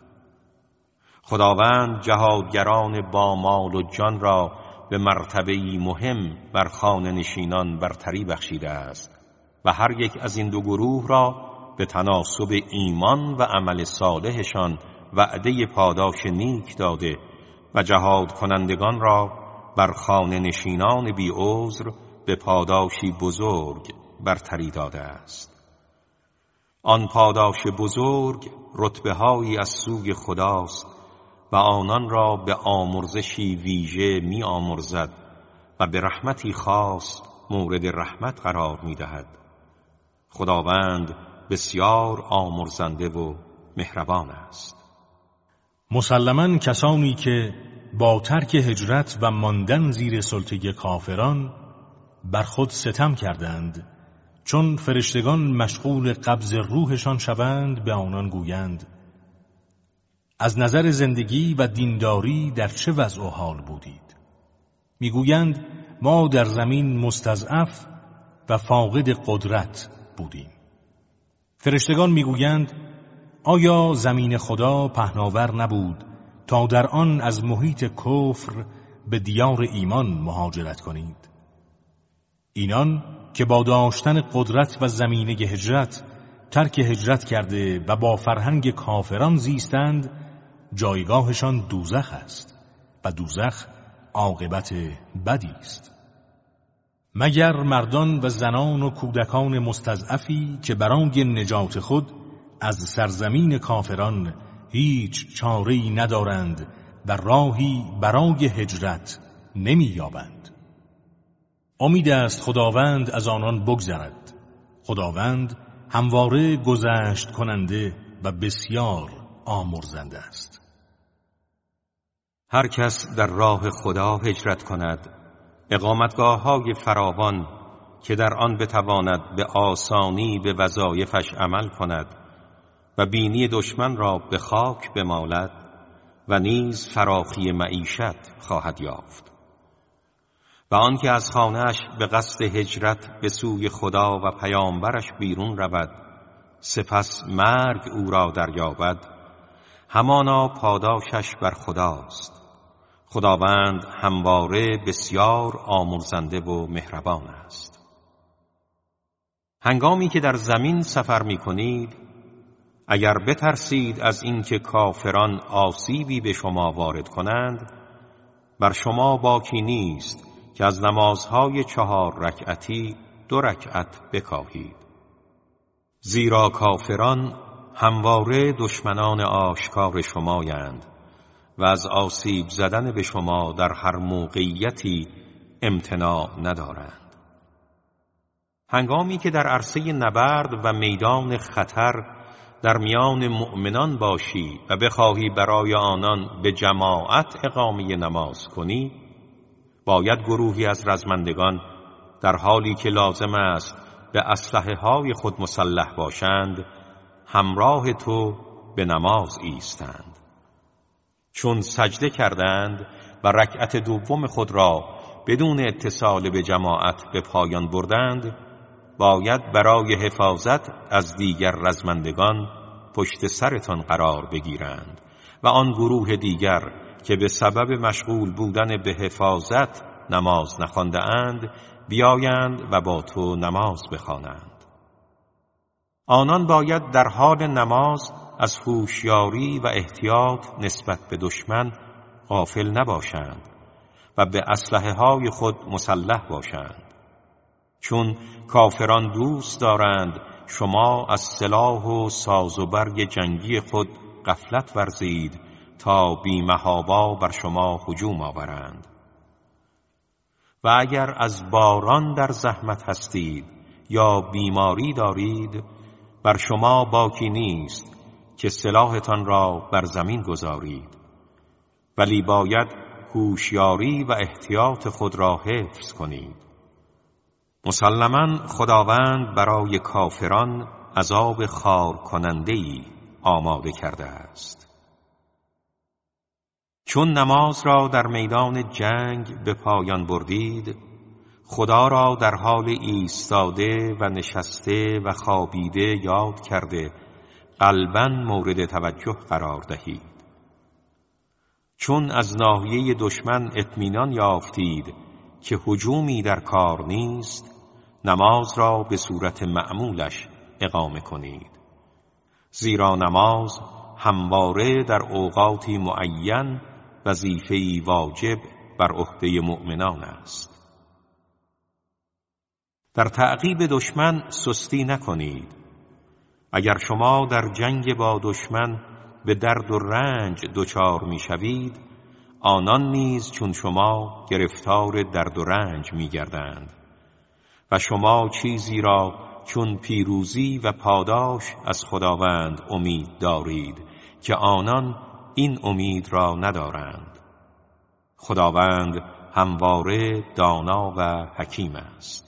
خداوند جهادگران با مال و جان را به مرتبه‌ای مهم بر خانه نشینان برتری بخشیده است و هر یک از این دو گروه را به تناسب ایمان و عمل صالحشان وعده پاداش نیک داده و جهاد کنندگان را بر خانه نشینان بی عذر به پاداشی بزرگ برتری داده است. آن پاداش بزرگ رتبه هایی از سوی خداست و آنان را به آمرزشی ویژه می آمرزد و به رحمتی خاص مورد رحمت قرار می دهد. خداوند بسیار آمرزنده و مهربان است. مسلماً کسانی که با ترک هجرت و ماندن زیر سلطه کافران بر خود ستم کردند، چون فرشتگان مشغول قبض روحشان شوند به آنان گویند از نظر زندگی و دینداری در چه وضع و حال بودید؟ میگویند ما در زمین مستضعف و فاقد قدرت بودیم. فرشتگان میگویند آیا زمین خدا پهناور نبود تا در آن از محیط کفر به دیار ایمان مهاجرت کنید؟ اینان که با داشتن قدرت و زمینه هجرت ترک هجرت کرده و با فرهنگ کافران زیستند، جایگاهشان دوزخ است و دوزخ عاقبت بدی است. مگر مردان و زنان و کودکان مستضعفی که برای نجات خود از سرزمین کافران هیچ چاره‌ای ندارند و راهی برای هجرت نمی‌یابند. امید است خداوند از آنان بگذرد. خداوند همواره گذشت کننده و بسیار آمرزنده است. هر کس در راه خدا هجرت کند، اقامتگاه‌های فراوان که در آن بتواند به آسانی به وظایفش عمل کند و بینی دشمن را به خاک بمالد، و نیز فراخی معیشت خواهد یافت. و آنکه از خانه‌اش به قصد هجرت به سوی خدا و پیامبرش بیرون رود، سپس مرگ او را دریابد، همانا پاداشش بر خداست. خداوند همواره بسیار آمرزنده و مهربان است. هنگامی که در زمین سفر می کنید، اگر بترسید از اینکه کافران آسیبی به شما وارد کنند، بر شما باکی نیست که از نمازهای چهار رکعتی دو رکعت بکاهید. زیرا کافران همواره دشمنان آشکار شمایند و از آسیب زدن به شما در هر موقعیتی امتناع ندارند. هنگامی که در عرصه نبرد و میدان خطر در میان مؤمنان باشی و بخواهی برای آنان به جماعت اقامه نماز کنی، باید گروهی از رزمندگان در حالی که لازم است به اسلحه های خود مسلح باشند همراه تو به نماز ایستند. چون سجده کردند و رکعت دوم خود را بدون اتصال به جماعت به پایان بردند، باید برای حفاظت از دیگر رزمندگان پشت سرتان قرار بگیرند و آن گروه دیگر که به سبب مشغول بودن به حفاظت نماز نخوانده اند بیایند و با تو نماز بخوانند. آنان باید در حال نماز از هوشیاری و احتیاط نسبت به دشمن غافل نباشند و به اسلحه های خود مسلح باشند، چون کافران دوست دارند شما از سلاح و ساز و برگ جنگی خود غفلت ورزید تا بی محابا بر شما هجوم آورند. و اگر از باران در زحمت هستید یا بیماری دارید، بر شما باکی نیست که سلاحتان را بر زمین گذارید، ولی باید هوشیاری و احتیاط خود را حفظ کنید. مسلماً خداوند برای کافران عذاب خار کننده‌ای آماده کرده است. چون نماز را در میدان جنگ به پایان بردید، خدا را در حال ایستاده و نشسته و خوابیده یاد کرده قلباً مورد توجه قرار دهید. چون از ناحیه دشمن اطمینان یافتید که هجومی در کار نیست، نماز را به صورت معمولش اقامه کنید. زیرا نماز همواره در اوقاتی معین وظیفه‌ای واجب بر عهده مؤمنان است. در تعقیب دشمن سستی نکنید. اگر شما در جنگ با دشمن به درد و رنج دچار می‌شوید، آنان نیز چون شما گرفتار درد و رنج می‌گردند و شما چیزی را چون پیروزی و پاداش از خداوند امید دارید که آنان این امید را ندارند. خداوند همواره دانا و حکیم است.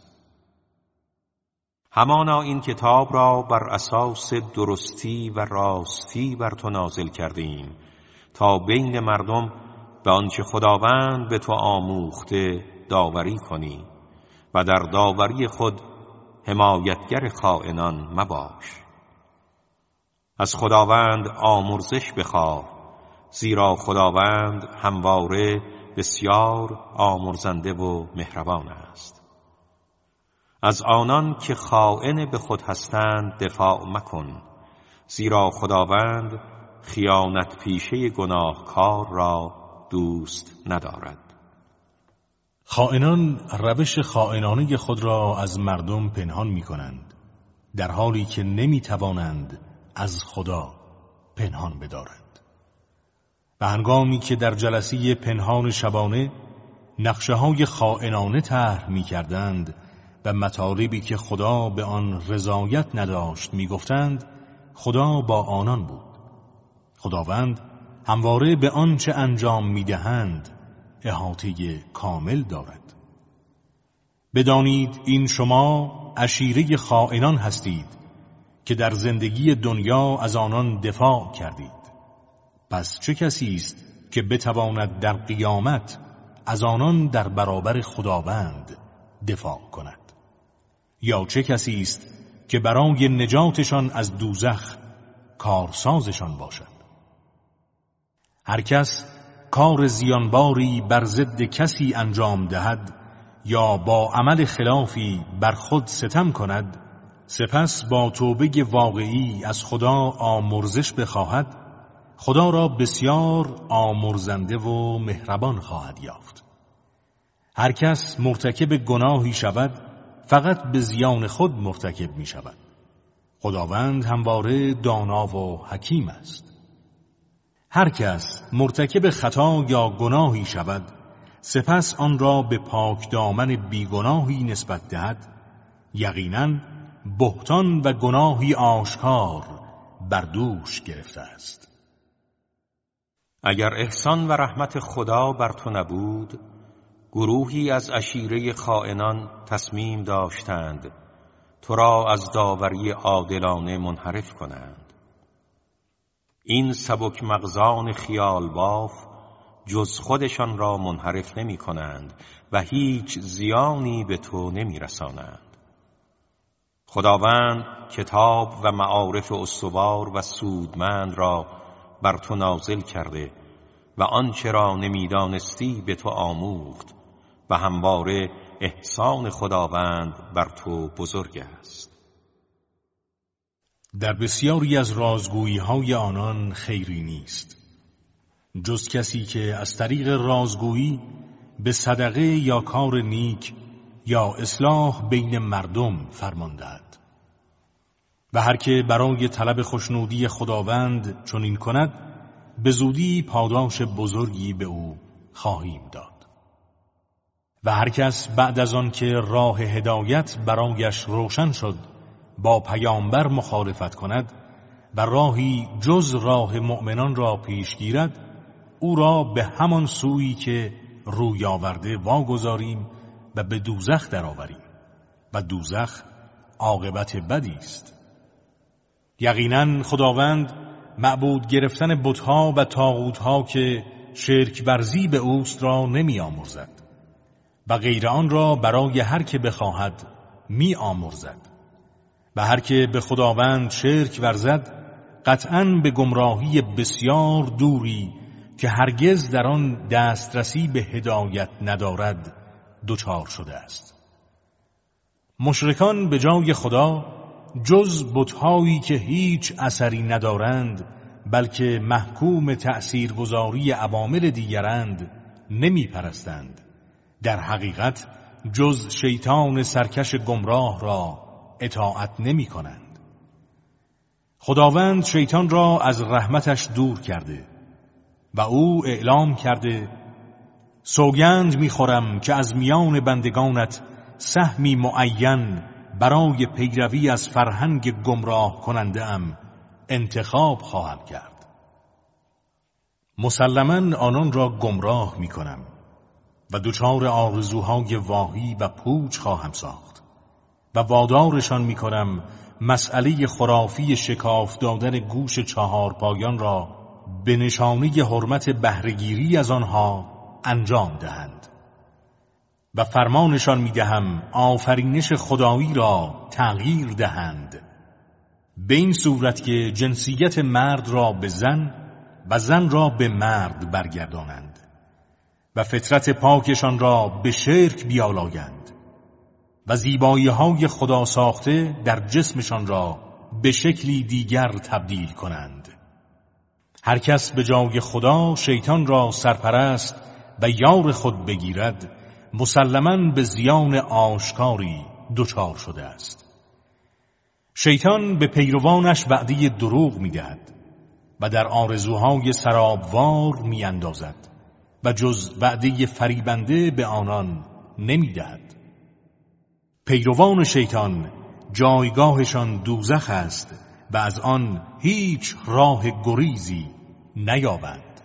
همانا این کتاب را بر اساس درستی و راستی بر تو نازل کردیم تا بین مردم به آنچه خداوند به تو آموخته داوری کنی و در داوری خود حمایتگر خائنان مباش. از خداوند آمرزش بخواه، زیرا خداوند همواره بسیار آمرزنده و مهربان است. از آنان که خائن به خود هستند دفاع مکن، زیرا خداوند خیانت پیشه گناهکار را دوست ندارد. خائنان روش خائنانه خود را از مردم پنهان می کنند، در حالی که نمی توانند از خدا پنهان بدارند. و هنگامی که در جلسه پنهان شبانه نقشه های خائنانه طرح می کردند و مطالبی که خدا به آن رضایت نداشت می گفتند، خدا با آنان بود. خداوند همواره به آنچه انجام می دهند احاطه کامل دارد. بدانید این شما عشیره خائنان هستید که در زندگی دنیا از آنان دفاع کردید. پس چه کسی است که بتواند در قیامت از آنان در برابر خداوند دفاع کند؟ یا چه کسی است که برای نجاتشان از دوزخ کارسازشان باشد؟ هر کس کار زیانباری بر ضد کسی انجام دهد یا با عمل خلافی بر خود ستم کند، سپس با توبه واقعی از خدا آمرزش بخواهد، خدا را بسیار آمرزنده و مهربان خواهد یافت. هر کس مرتکب گناهی شود فقط به زیان خود مرتکب می شود. خداوند همواره دانا و حکیم است. هر کس مرتکب خطا یا گناهی شود سپس آن را به پاک دامن بیگناهی نسبت دهد، یقیناً بهتان و گناهی آشکار بر دوش گرفته است. اگر احسان و رحمت خدا بر تو نبود، گروهی از عشیره خائنان تصمیم داشتند تو را از داوری عادلانه منحرف کنند. این سبک مغزان خیال باف جز خودشان را منحرف نمی کنند و هیچ زیانی به تو نمی رسانند. خداوند کتاب و معارف استوار و سودمند را بر تو نازل کرده و آنچه را نمیدانستی به تو آموخت و همواره احسان خداوند بر تو بزرگ است. در بسیاری از رازگویی های آنان خیری نیست، جز کسی که از طریق رازگویی به صدقه یا کار نیک یا اصلاح بین مردم فرمان دهد. و هر که برای طلب خوشنودی خداوند چنین کند، به زودی پاداش بزرگی به او خواهیم داد. و هر کس بعد از آن که راه هدایت برایش روشن شد با پیامبر مخالفت کند و راهی جز راه مؤمنان را پیش گیرد، او را به همان سویی که روی آورده واگذاریم و به دوزخ درآوریم و دوزخ عاقبت بدی است. یقیناً خداوند معبود گرفتن بت‌ها و طاغوت‌ها که شرک ورزی به اوست را نمی آمرزد و غیر آن را برای هر که بخواهد می آمرزد و هر که به خداوند شرک ورزد قطعاً به گمراهی بسیار دوری که هرگز در آن دسترسی به هدایت ندارد دچار شده است. مشرکان به جای خدا جز بت‌هایی که هیچ اثری ندارند بلکه محکوم تأثیرگذاری عوامل دیگرند نمی پرستند. در حقیقت جز شیطان سرکش گمراه را اطاعت نمی کنند. خداوند شیطان را از رحمتش دور کرده و او اعلام کرده سوگند می خورم که از میان بندگانت سهمی معین برای پیروی از فرهنگ گمراه کننده ام انتخاب خواهم کرد. مسلماً آنان را گمراه می کنم و دچار آرزوهای واهی و پوچ خواهم ساخت و وادارشان می کنم مسئله خرافی شکاف دادن گوش چهار پایان را به نشانه حرمت بهره‌گیری از آنها انجام دهند و فرمانشان می دهم آفرینش خدایی را تغییر دهند به این صورت که جنسیت مرد را به زن و زن را به مرد برگردانند و فطرت پاکشان را به شرک بیالایند و زیبایی های خدا ساخته در جسمشان را به شکلی دیگر تبدیل کنند. هر کس به جای خدا شیطان را سرپرست و یار خود بگیرد مسلماً به زیان آشکاری دچار شده است. شیطان به پیروانش وعده دروغ می‌دهد و در آرزوهای سرابوار می‌اندازد و جز وعده فریبنده به آنان نمی‌دهد. پیروان شیطان جایگاهشان دوزخ است و از آن هیچ راه گریزی نیابند.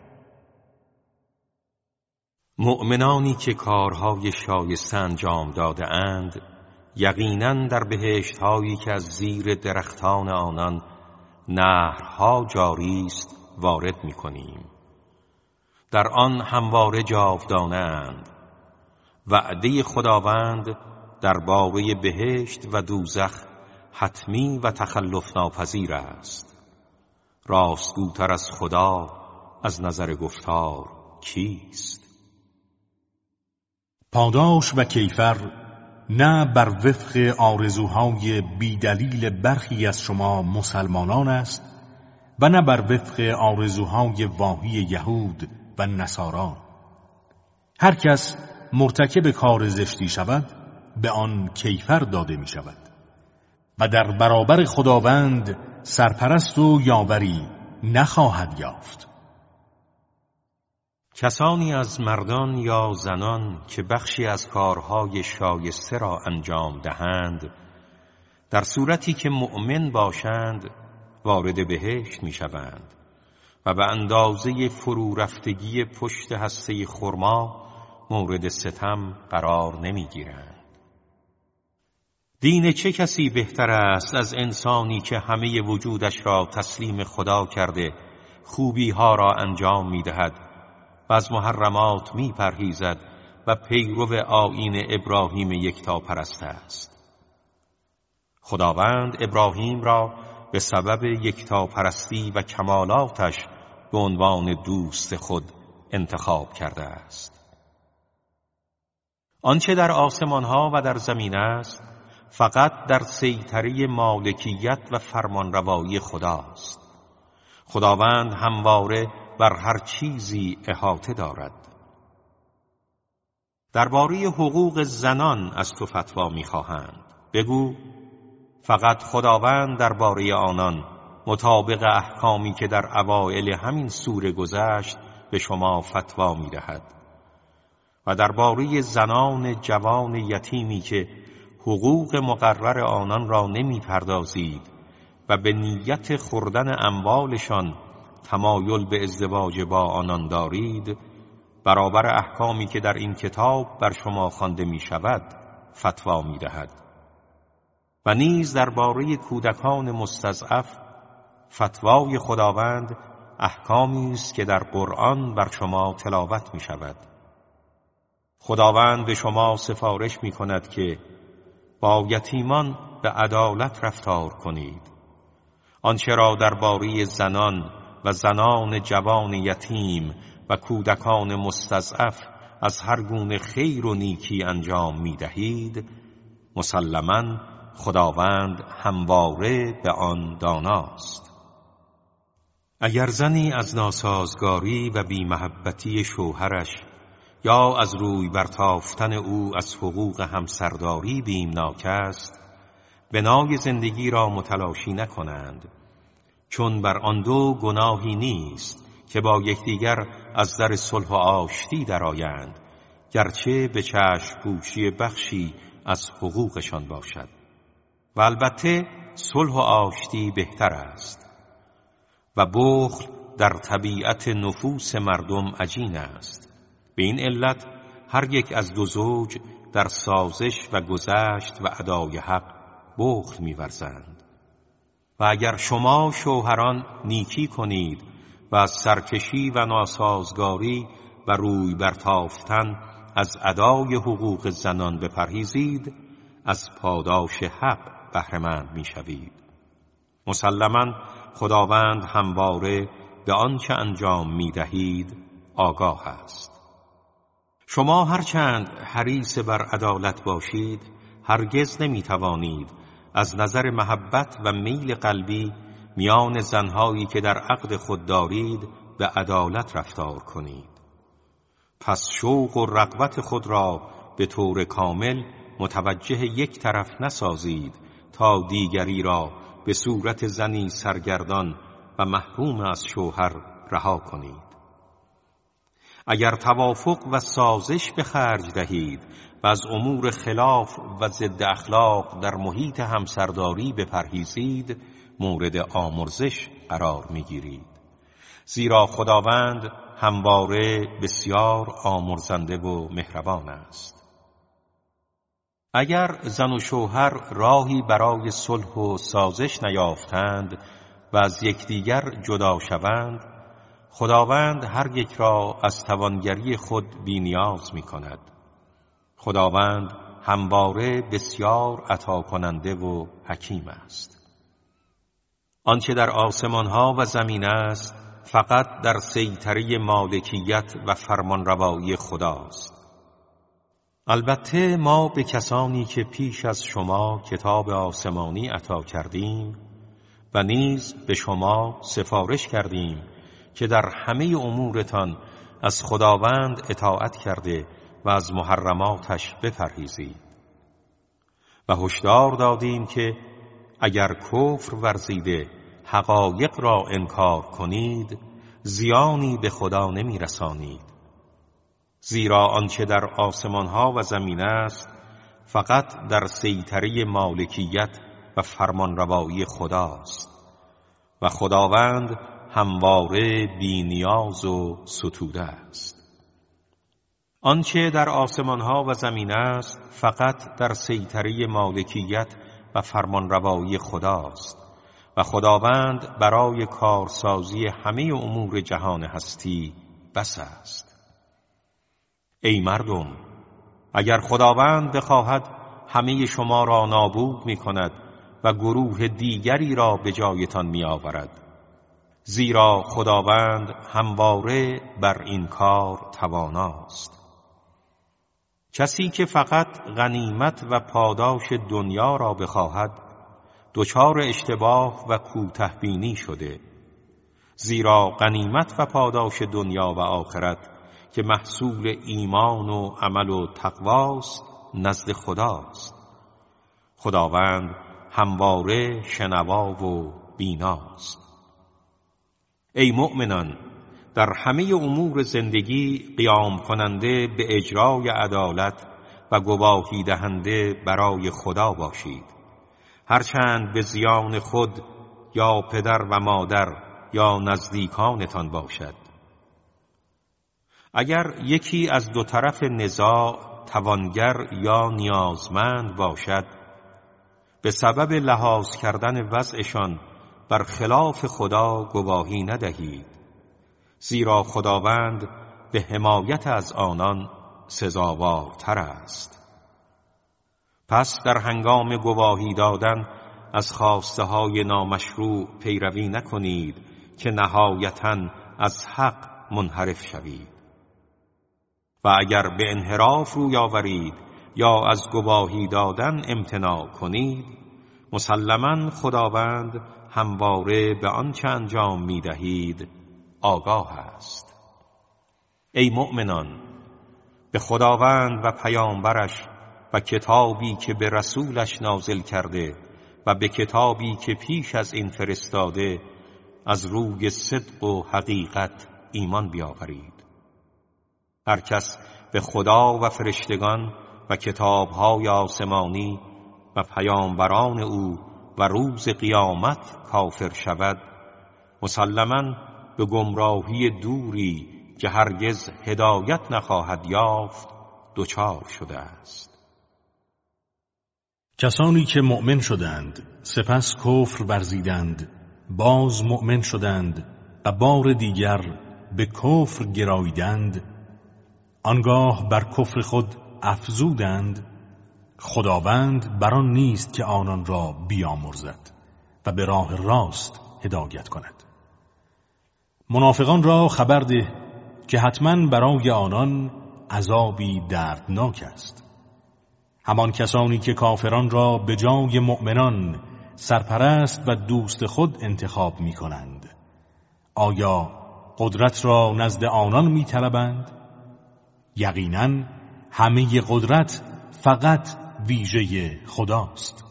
مؤمنانی که کارهای شایسته انجام داده اند یقیناً در بهشت‌هایی که از زیر درختان آنان نهرها جاری است وارد می کنیم. در آن همواره جاودانند. وعده خداوند درباره بهشت و دوزخ حتمی و تخلف ناپذیر است. راستگوتر از خدا از نظر گفتار کیست؟ پاداش و کیفر نه بر وفق آرزوهای بیدلیل برخی از شما مسلمانان است و نه بر وفق آرزوهای واهی یهود و نصارا. هر کس مرتکب کار زشتی شود به آن کیفر داده می شود و در برابر خداوند سرپرست و یاوری نخواهد یافت. کسانی از مردان یا زنان که بخشی از کارهای شایسته را انجام دهند، در صورتی که مؤمن باشند وارد بهشت می شوند و به اندازه فرو رفتگی پشت هسته خرما مورد ستم قرار نمی گیرند. دین چه کسی بهتر است از انسانی که همه وجودش را تسلیم خدا کرده خوبی ها را انجام می دهد و از محرمات می پرهیزد و پیرو آیین ابراهیم یکتاپرست است. خداوند ابراهیم را به سبب یکتاپرستی و کمالاتش به عنوان دوست خود انتخاب کرده است. آنچه در آسمانها و در زمین است فقط در سیطره مالکیت و فرمانروایی خداست. خداوند همواره بر هر چیزی احاطه دارد. درباره حقوق زنان از تو فتوا می‌خواهند. بگو فقط خداوند درباره آنان مطابق احکامی که در اوائل همین سوره گذشت به شما فتوا می‌دهد. و درباره زنان جوان یتیمی که حقوق مقرر آنان را نمی‌پردازید و به نیت خوردن اموالشان تمایل به ازدواج با آنان دارید، برابر احکامی که در این کتاب بر شما خوانده می شود فتوا می دهد. و نیز درباره کودکان مستضعف فتوای خداوند احکامی است که در قرآن بر شما تلاوت می شود. خداوند به شما سفارش می کند که با یتیمان به عدالت رفتار کنید. آنچه را درباره زنان و زنان جوان یتیم و کودکان مستضعف از هر گونه خیر و نیکی انجام می دهید، مسلماً خداوند همواره به آن داناست. اگر زنی از ناسازگاری و بی‌محبتی شوهرش یا از روی برتافتن او از حقوق همسرداری بیمناک است، بنای زندگی را متلاشی نکنند، چون بر آن دو گناهی نیست که با یکدیگر از در صلح و آشتی درآیند، گرچه به چشم پوشی بخشی از حقوقشان باشد. و البته صلح و آشتی بهتر است. و بخل در طبیعت نفوس مردم عجین است. به این علت هر یک از دو زوج در سازش و گذشت و ادای حق بخل می‌ورزند. و اگر شما شوهران نیکی کنید و از سرکشی و ناسازگاری و روی برتافتن از ادای حقوق زنان بپرهیزید، از پاداش حق بهره‌مند می‌شوید. مسلماً خداوند همواره به آنچه انجام می‌دهید آگاه است. شما هرچند حریص بر عدالت باشید، هرگز نمی‌توانید از نظر محبت و میل قلبی میان زنهایی که در عقد خود دارید به عدالت رفتار کنید. پس شوق و رغبت خود را به طور کامل متوجه یک طرف نسازید تا دیگری را به صورت زنی سرگردان و محروم از شوهر رها کنید. اگر توافق و سازش به خرج دهید و از امور خلاف و ضد اخلاق در محیط همسرداری بپرهیزید، مورد آمرزش قرار می‌گیرید. زیرا خداوند همواره بسیار آمرزنده و مهربان است. اگر زن و شوهر راهی برای صلح و سازش نیافتند و از یکدیگر جدا شوند، خداوند هر یک را از توانگری خود بی‌نیاز می کند. خداوند همواره بسیار عطا کننده و حکیم است. آنچه در آسمانها و زمین است فقط در سیطره مالکیت و فرمانروایی خداست. البته ما به کسانی که پیش از شما کتاب آسمانی عطا کردیم و نیز به شما سفارش کردیم که در همه امورتان از خداوند اطاعت کرده و از محرماتش بپرهیزید و هشدار دادیم که اگر کفر ورزیده حقایق را انکار کنید زیانی به خدا نمی رسانید، زیرا آنچه در آسمانها و زمین است فقط در سیطره مالکیت و فرمانروایی خداست و خداوند همواره بی‌نیاز و ستوده است. آنچه در آسمانها و زمین است فقط در سیطره مالکیت و فرمانروایی خداست و خداوند برای کارسازی همه امور جهان هستی بس است. ای مردم، اگر خداوند بخواهد همه شما را نابود می کند و گروه دیگری را به جایتان می آورد، زیرا خداوند همواره بر این کار تواناست. کسی که فقط غنیمت و پاداش دنیا را بخواهد دچار اشتباه و کوتاه‌بینی شده، زیرا غنیمت و پاداش دنیا و آخرت که محصول ایمان و عمل و تقواست نزد خداست. خداوند همواره شنوا و بیناست. ای مؤمنان، در همه امور زندگی قیام کننده به اجرای عدالت و گواهی دهنده برای خدا باشید، هرچند به زیان خود یا پدر و مادر یا نزدیکانتان باشد. اگر یکی از دو طرف نزاع توانگر یا نیازمند باشد، به سبب لحاظ کردن وضعشان بر خلاف خدا گواهی ندهید، زیرا خداوند به حمایت از آنان سزاوارتر است. پس در هنگام گواهی دادن از خواسته های نامشروع پیروی نکنید که نهایتاً از حق منحرف شوید. و اگر به انحراف روی آورید یا از گواهی دادن امتناع کنید، مسلماً خداوند همواره به آنچه انجام می دهید آگاه است. ای مؤمنان، به خداوند و پیامبرش و کتابی که به رسولش نازل کرده و به کتابی که پیش از این فرستاده از روی صدق و حقیقت ایمان بیاورید. هر کس به خدا و فرشتگان و کتابهای آسمانی و پیامبران او و روز قیامت کافر شود، مسلماً به گمراهی دوری که هرگز هدایت نخواهد یافت دچار شده است. کسانی که مؤمن شدند سپس کفر ورزیدند، باز مؤمن شدند و بار دیگر به کفر گراییدند، آنگاه بر کفر خود افزودند، خداوند بر آن نیست که آنان را بیامرزد و به راه راست هدایت کند. منافقان را خبر ده که حتما برای آنان عذابی دردناک است. همان کسانی که کافران را به جای مؤمنان سرپرست و دوست خود انتخاب می کنند، آیا قدرت را نزد آنان می طلبند؟ یقیناً همه قدرت فقط ویژه خداست.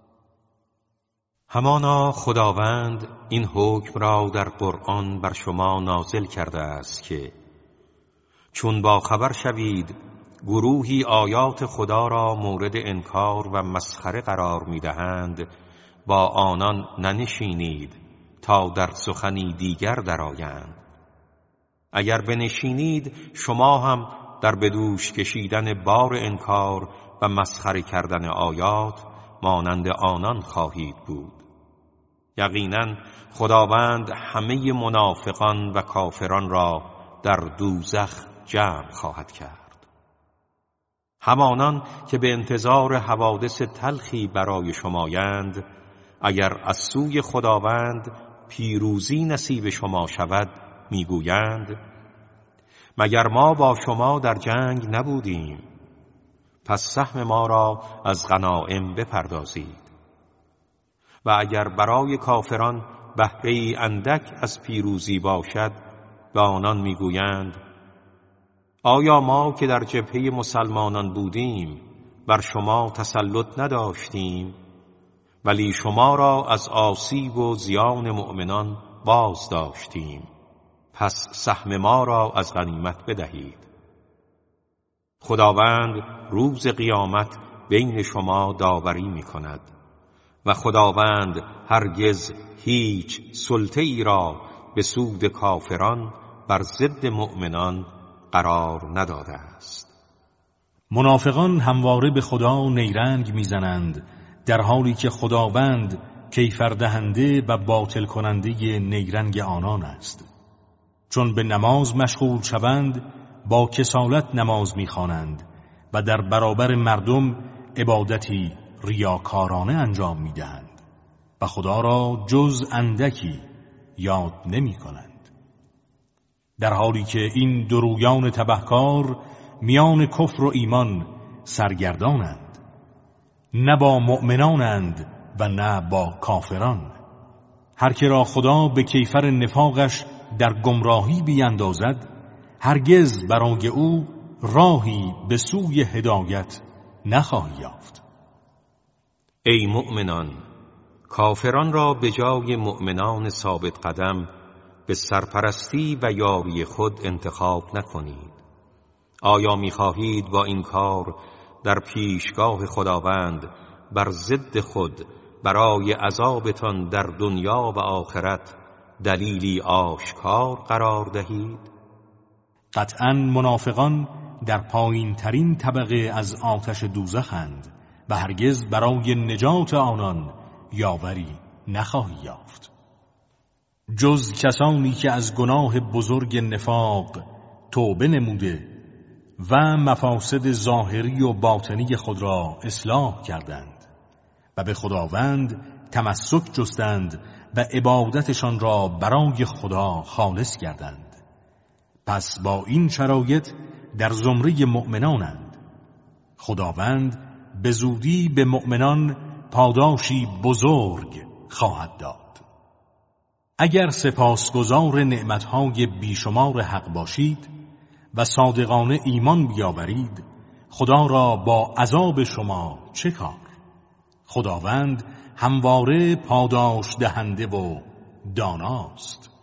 همانا خداوند این حکم را در قرآن بر شما نازل کرده است که چون با خبر شوید گروهی آیات خدا را مورد انکار و مسخره قرار می‌دهند، با آنان ننشینید تا در سخنی دیگر درآیند. اگر بنشینید شما هم در بدوش کشیدن بار انکار و مسخره کردن آیات مانند آنان خواهید بود. یقینا خداوند همه منافقان و کافران را در دوزخ جمع خواهد کرد. همانان که به انتظار حوادث تلخی برای شمایند، اگر از سوی خداوند پیروزی نصیب شما شود میگویند مگر ما با شما در جنگ نبودیم؟ پس سهم ما را از غنایم بپردازید. و اگر برای کافران بهره اندک از پیروزی باشد، به آنان میگویند آیا ما که در جبهه مسلمانان بودیم بر شما تسلط نداشتیم؟ ولی شما را از آسیب و زیان مؤمنان باز داشتیم، پس سهم ما را از غنیمت بدهید. خداوند روز قیامت بین شما داوری می کند و خداوند هرگز هیچ سلطه ای را به سود کافران بر ضد مؤمنان قرار نداده است. منافقان همواره به خدا نیرنگ میزنند، در حالی که خداوند کیفردهنده و باطل کننده نیرنگ آنان است. چون به نماز مشغول شوند با کسالت نماز میخوانند و در برابر مردم عبادتی ریاکارانه انجام میدهند و خدا را جز اندکی یاد نمی کنند. در حالی که این درویان تبهکار میان کفر و ایمان سرگردانند، نه با مؤمنانند و نه با کافران. هر که را خدا به کیفر نفاقش در گمراهی بیندازد، هرگز برای او راهی به سوی هدایت نخواهی یافت. ای مؤمنان، کافران را به جای مؤمنان ثابت قدم به سرپرستی و یاری خود انتخاب نکنید. آیا می‌خواهید با این کار در پیشگاه خداوند بر ضد خود برای عذابتان در دنیا و آخرت دلیلی آشکار قرار دهید؟ قطعاً منافقان در پایین ترین طبقه از آتش دوزخند و هرگز برای نجات آنان یاوری نخواهی یافت. جز کسانی که از گناه بزرگ نفاق توبه نموده و مفاسد ظاهری و باطنی خود را اصلاح کردند و به خداوند تمسک جستند و عبادتشان را برای خدا خالص کردند، پس با این شرایط در زمره مؤمنانند. خداوند به زودی به مؤمنان پاداشی بزرگ خواهد داد. اگر سپاسگزار نعمتهای بیشمار حق باشید و صادقانه ایمان بیاورید، خدا را با عذاب شما چه کار؟ خداوند همواره پاداش دهنده و داناست.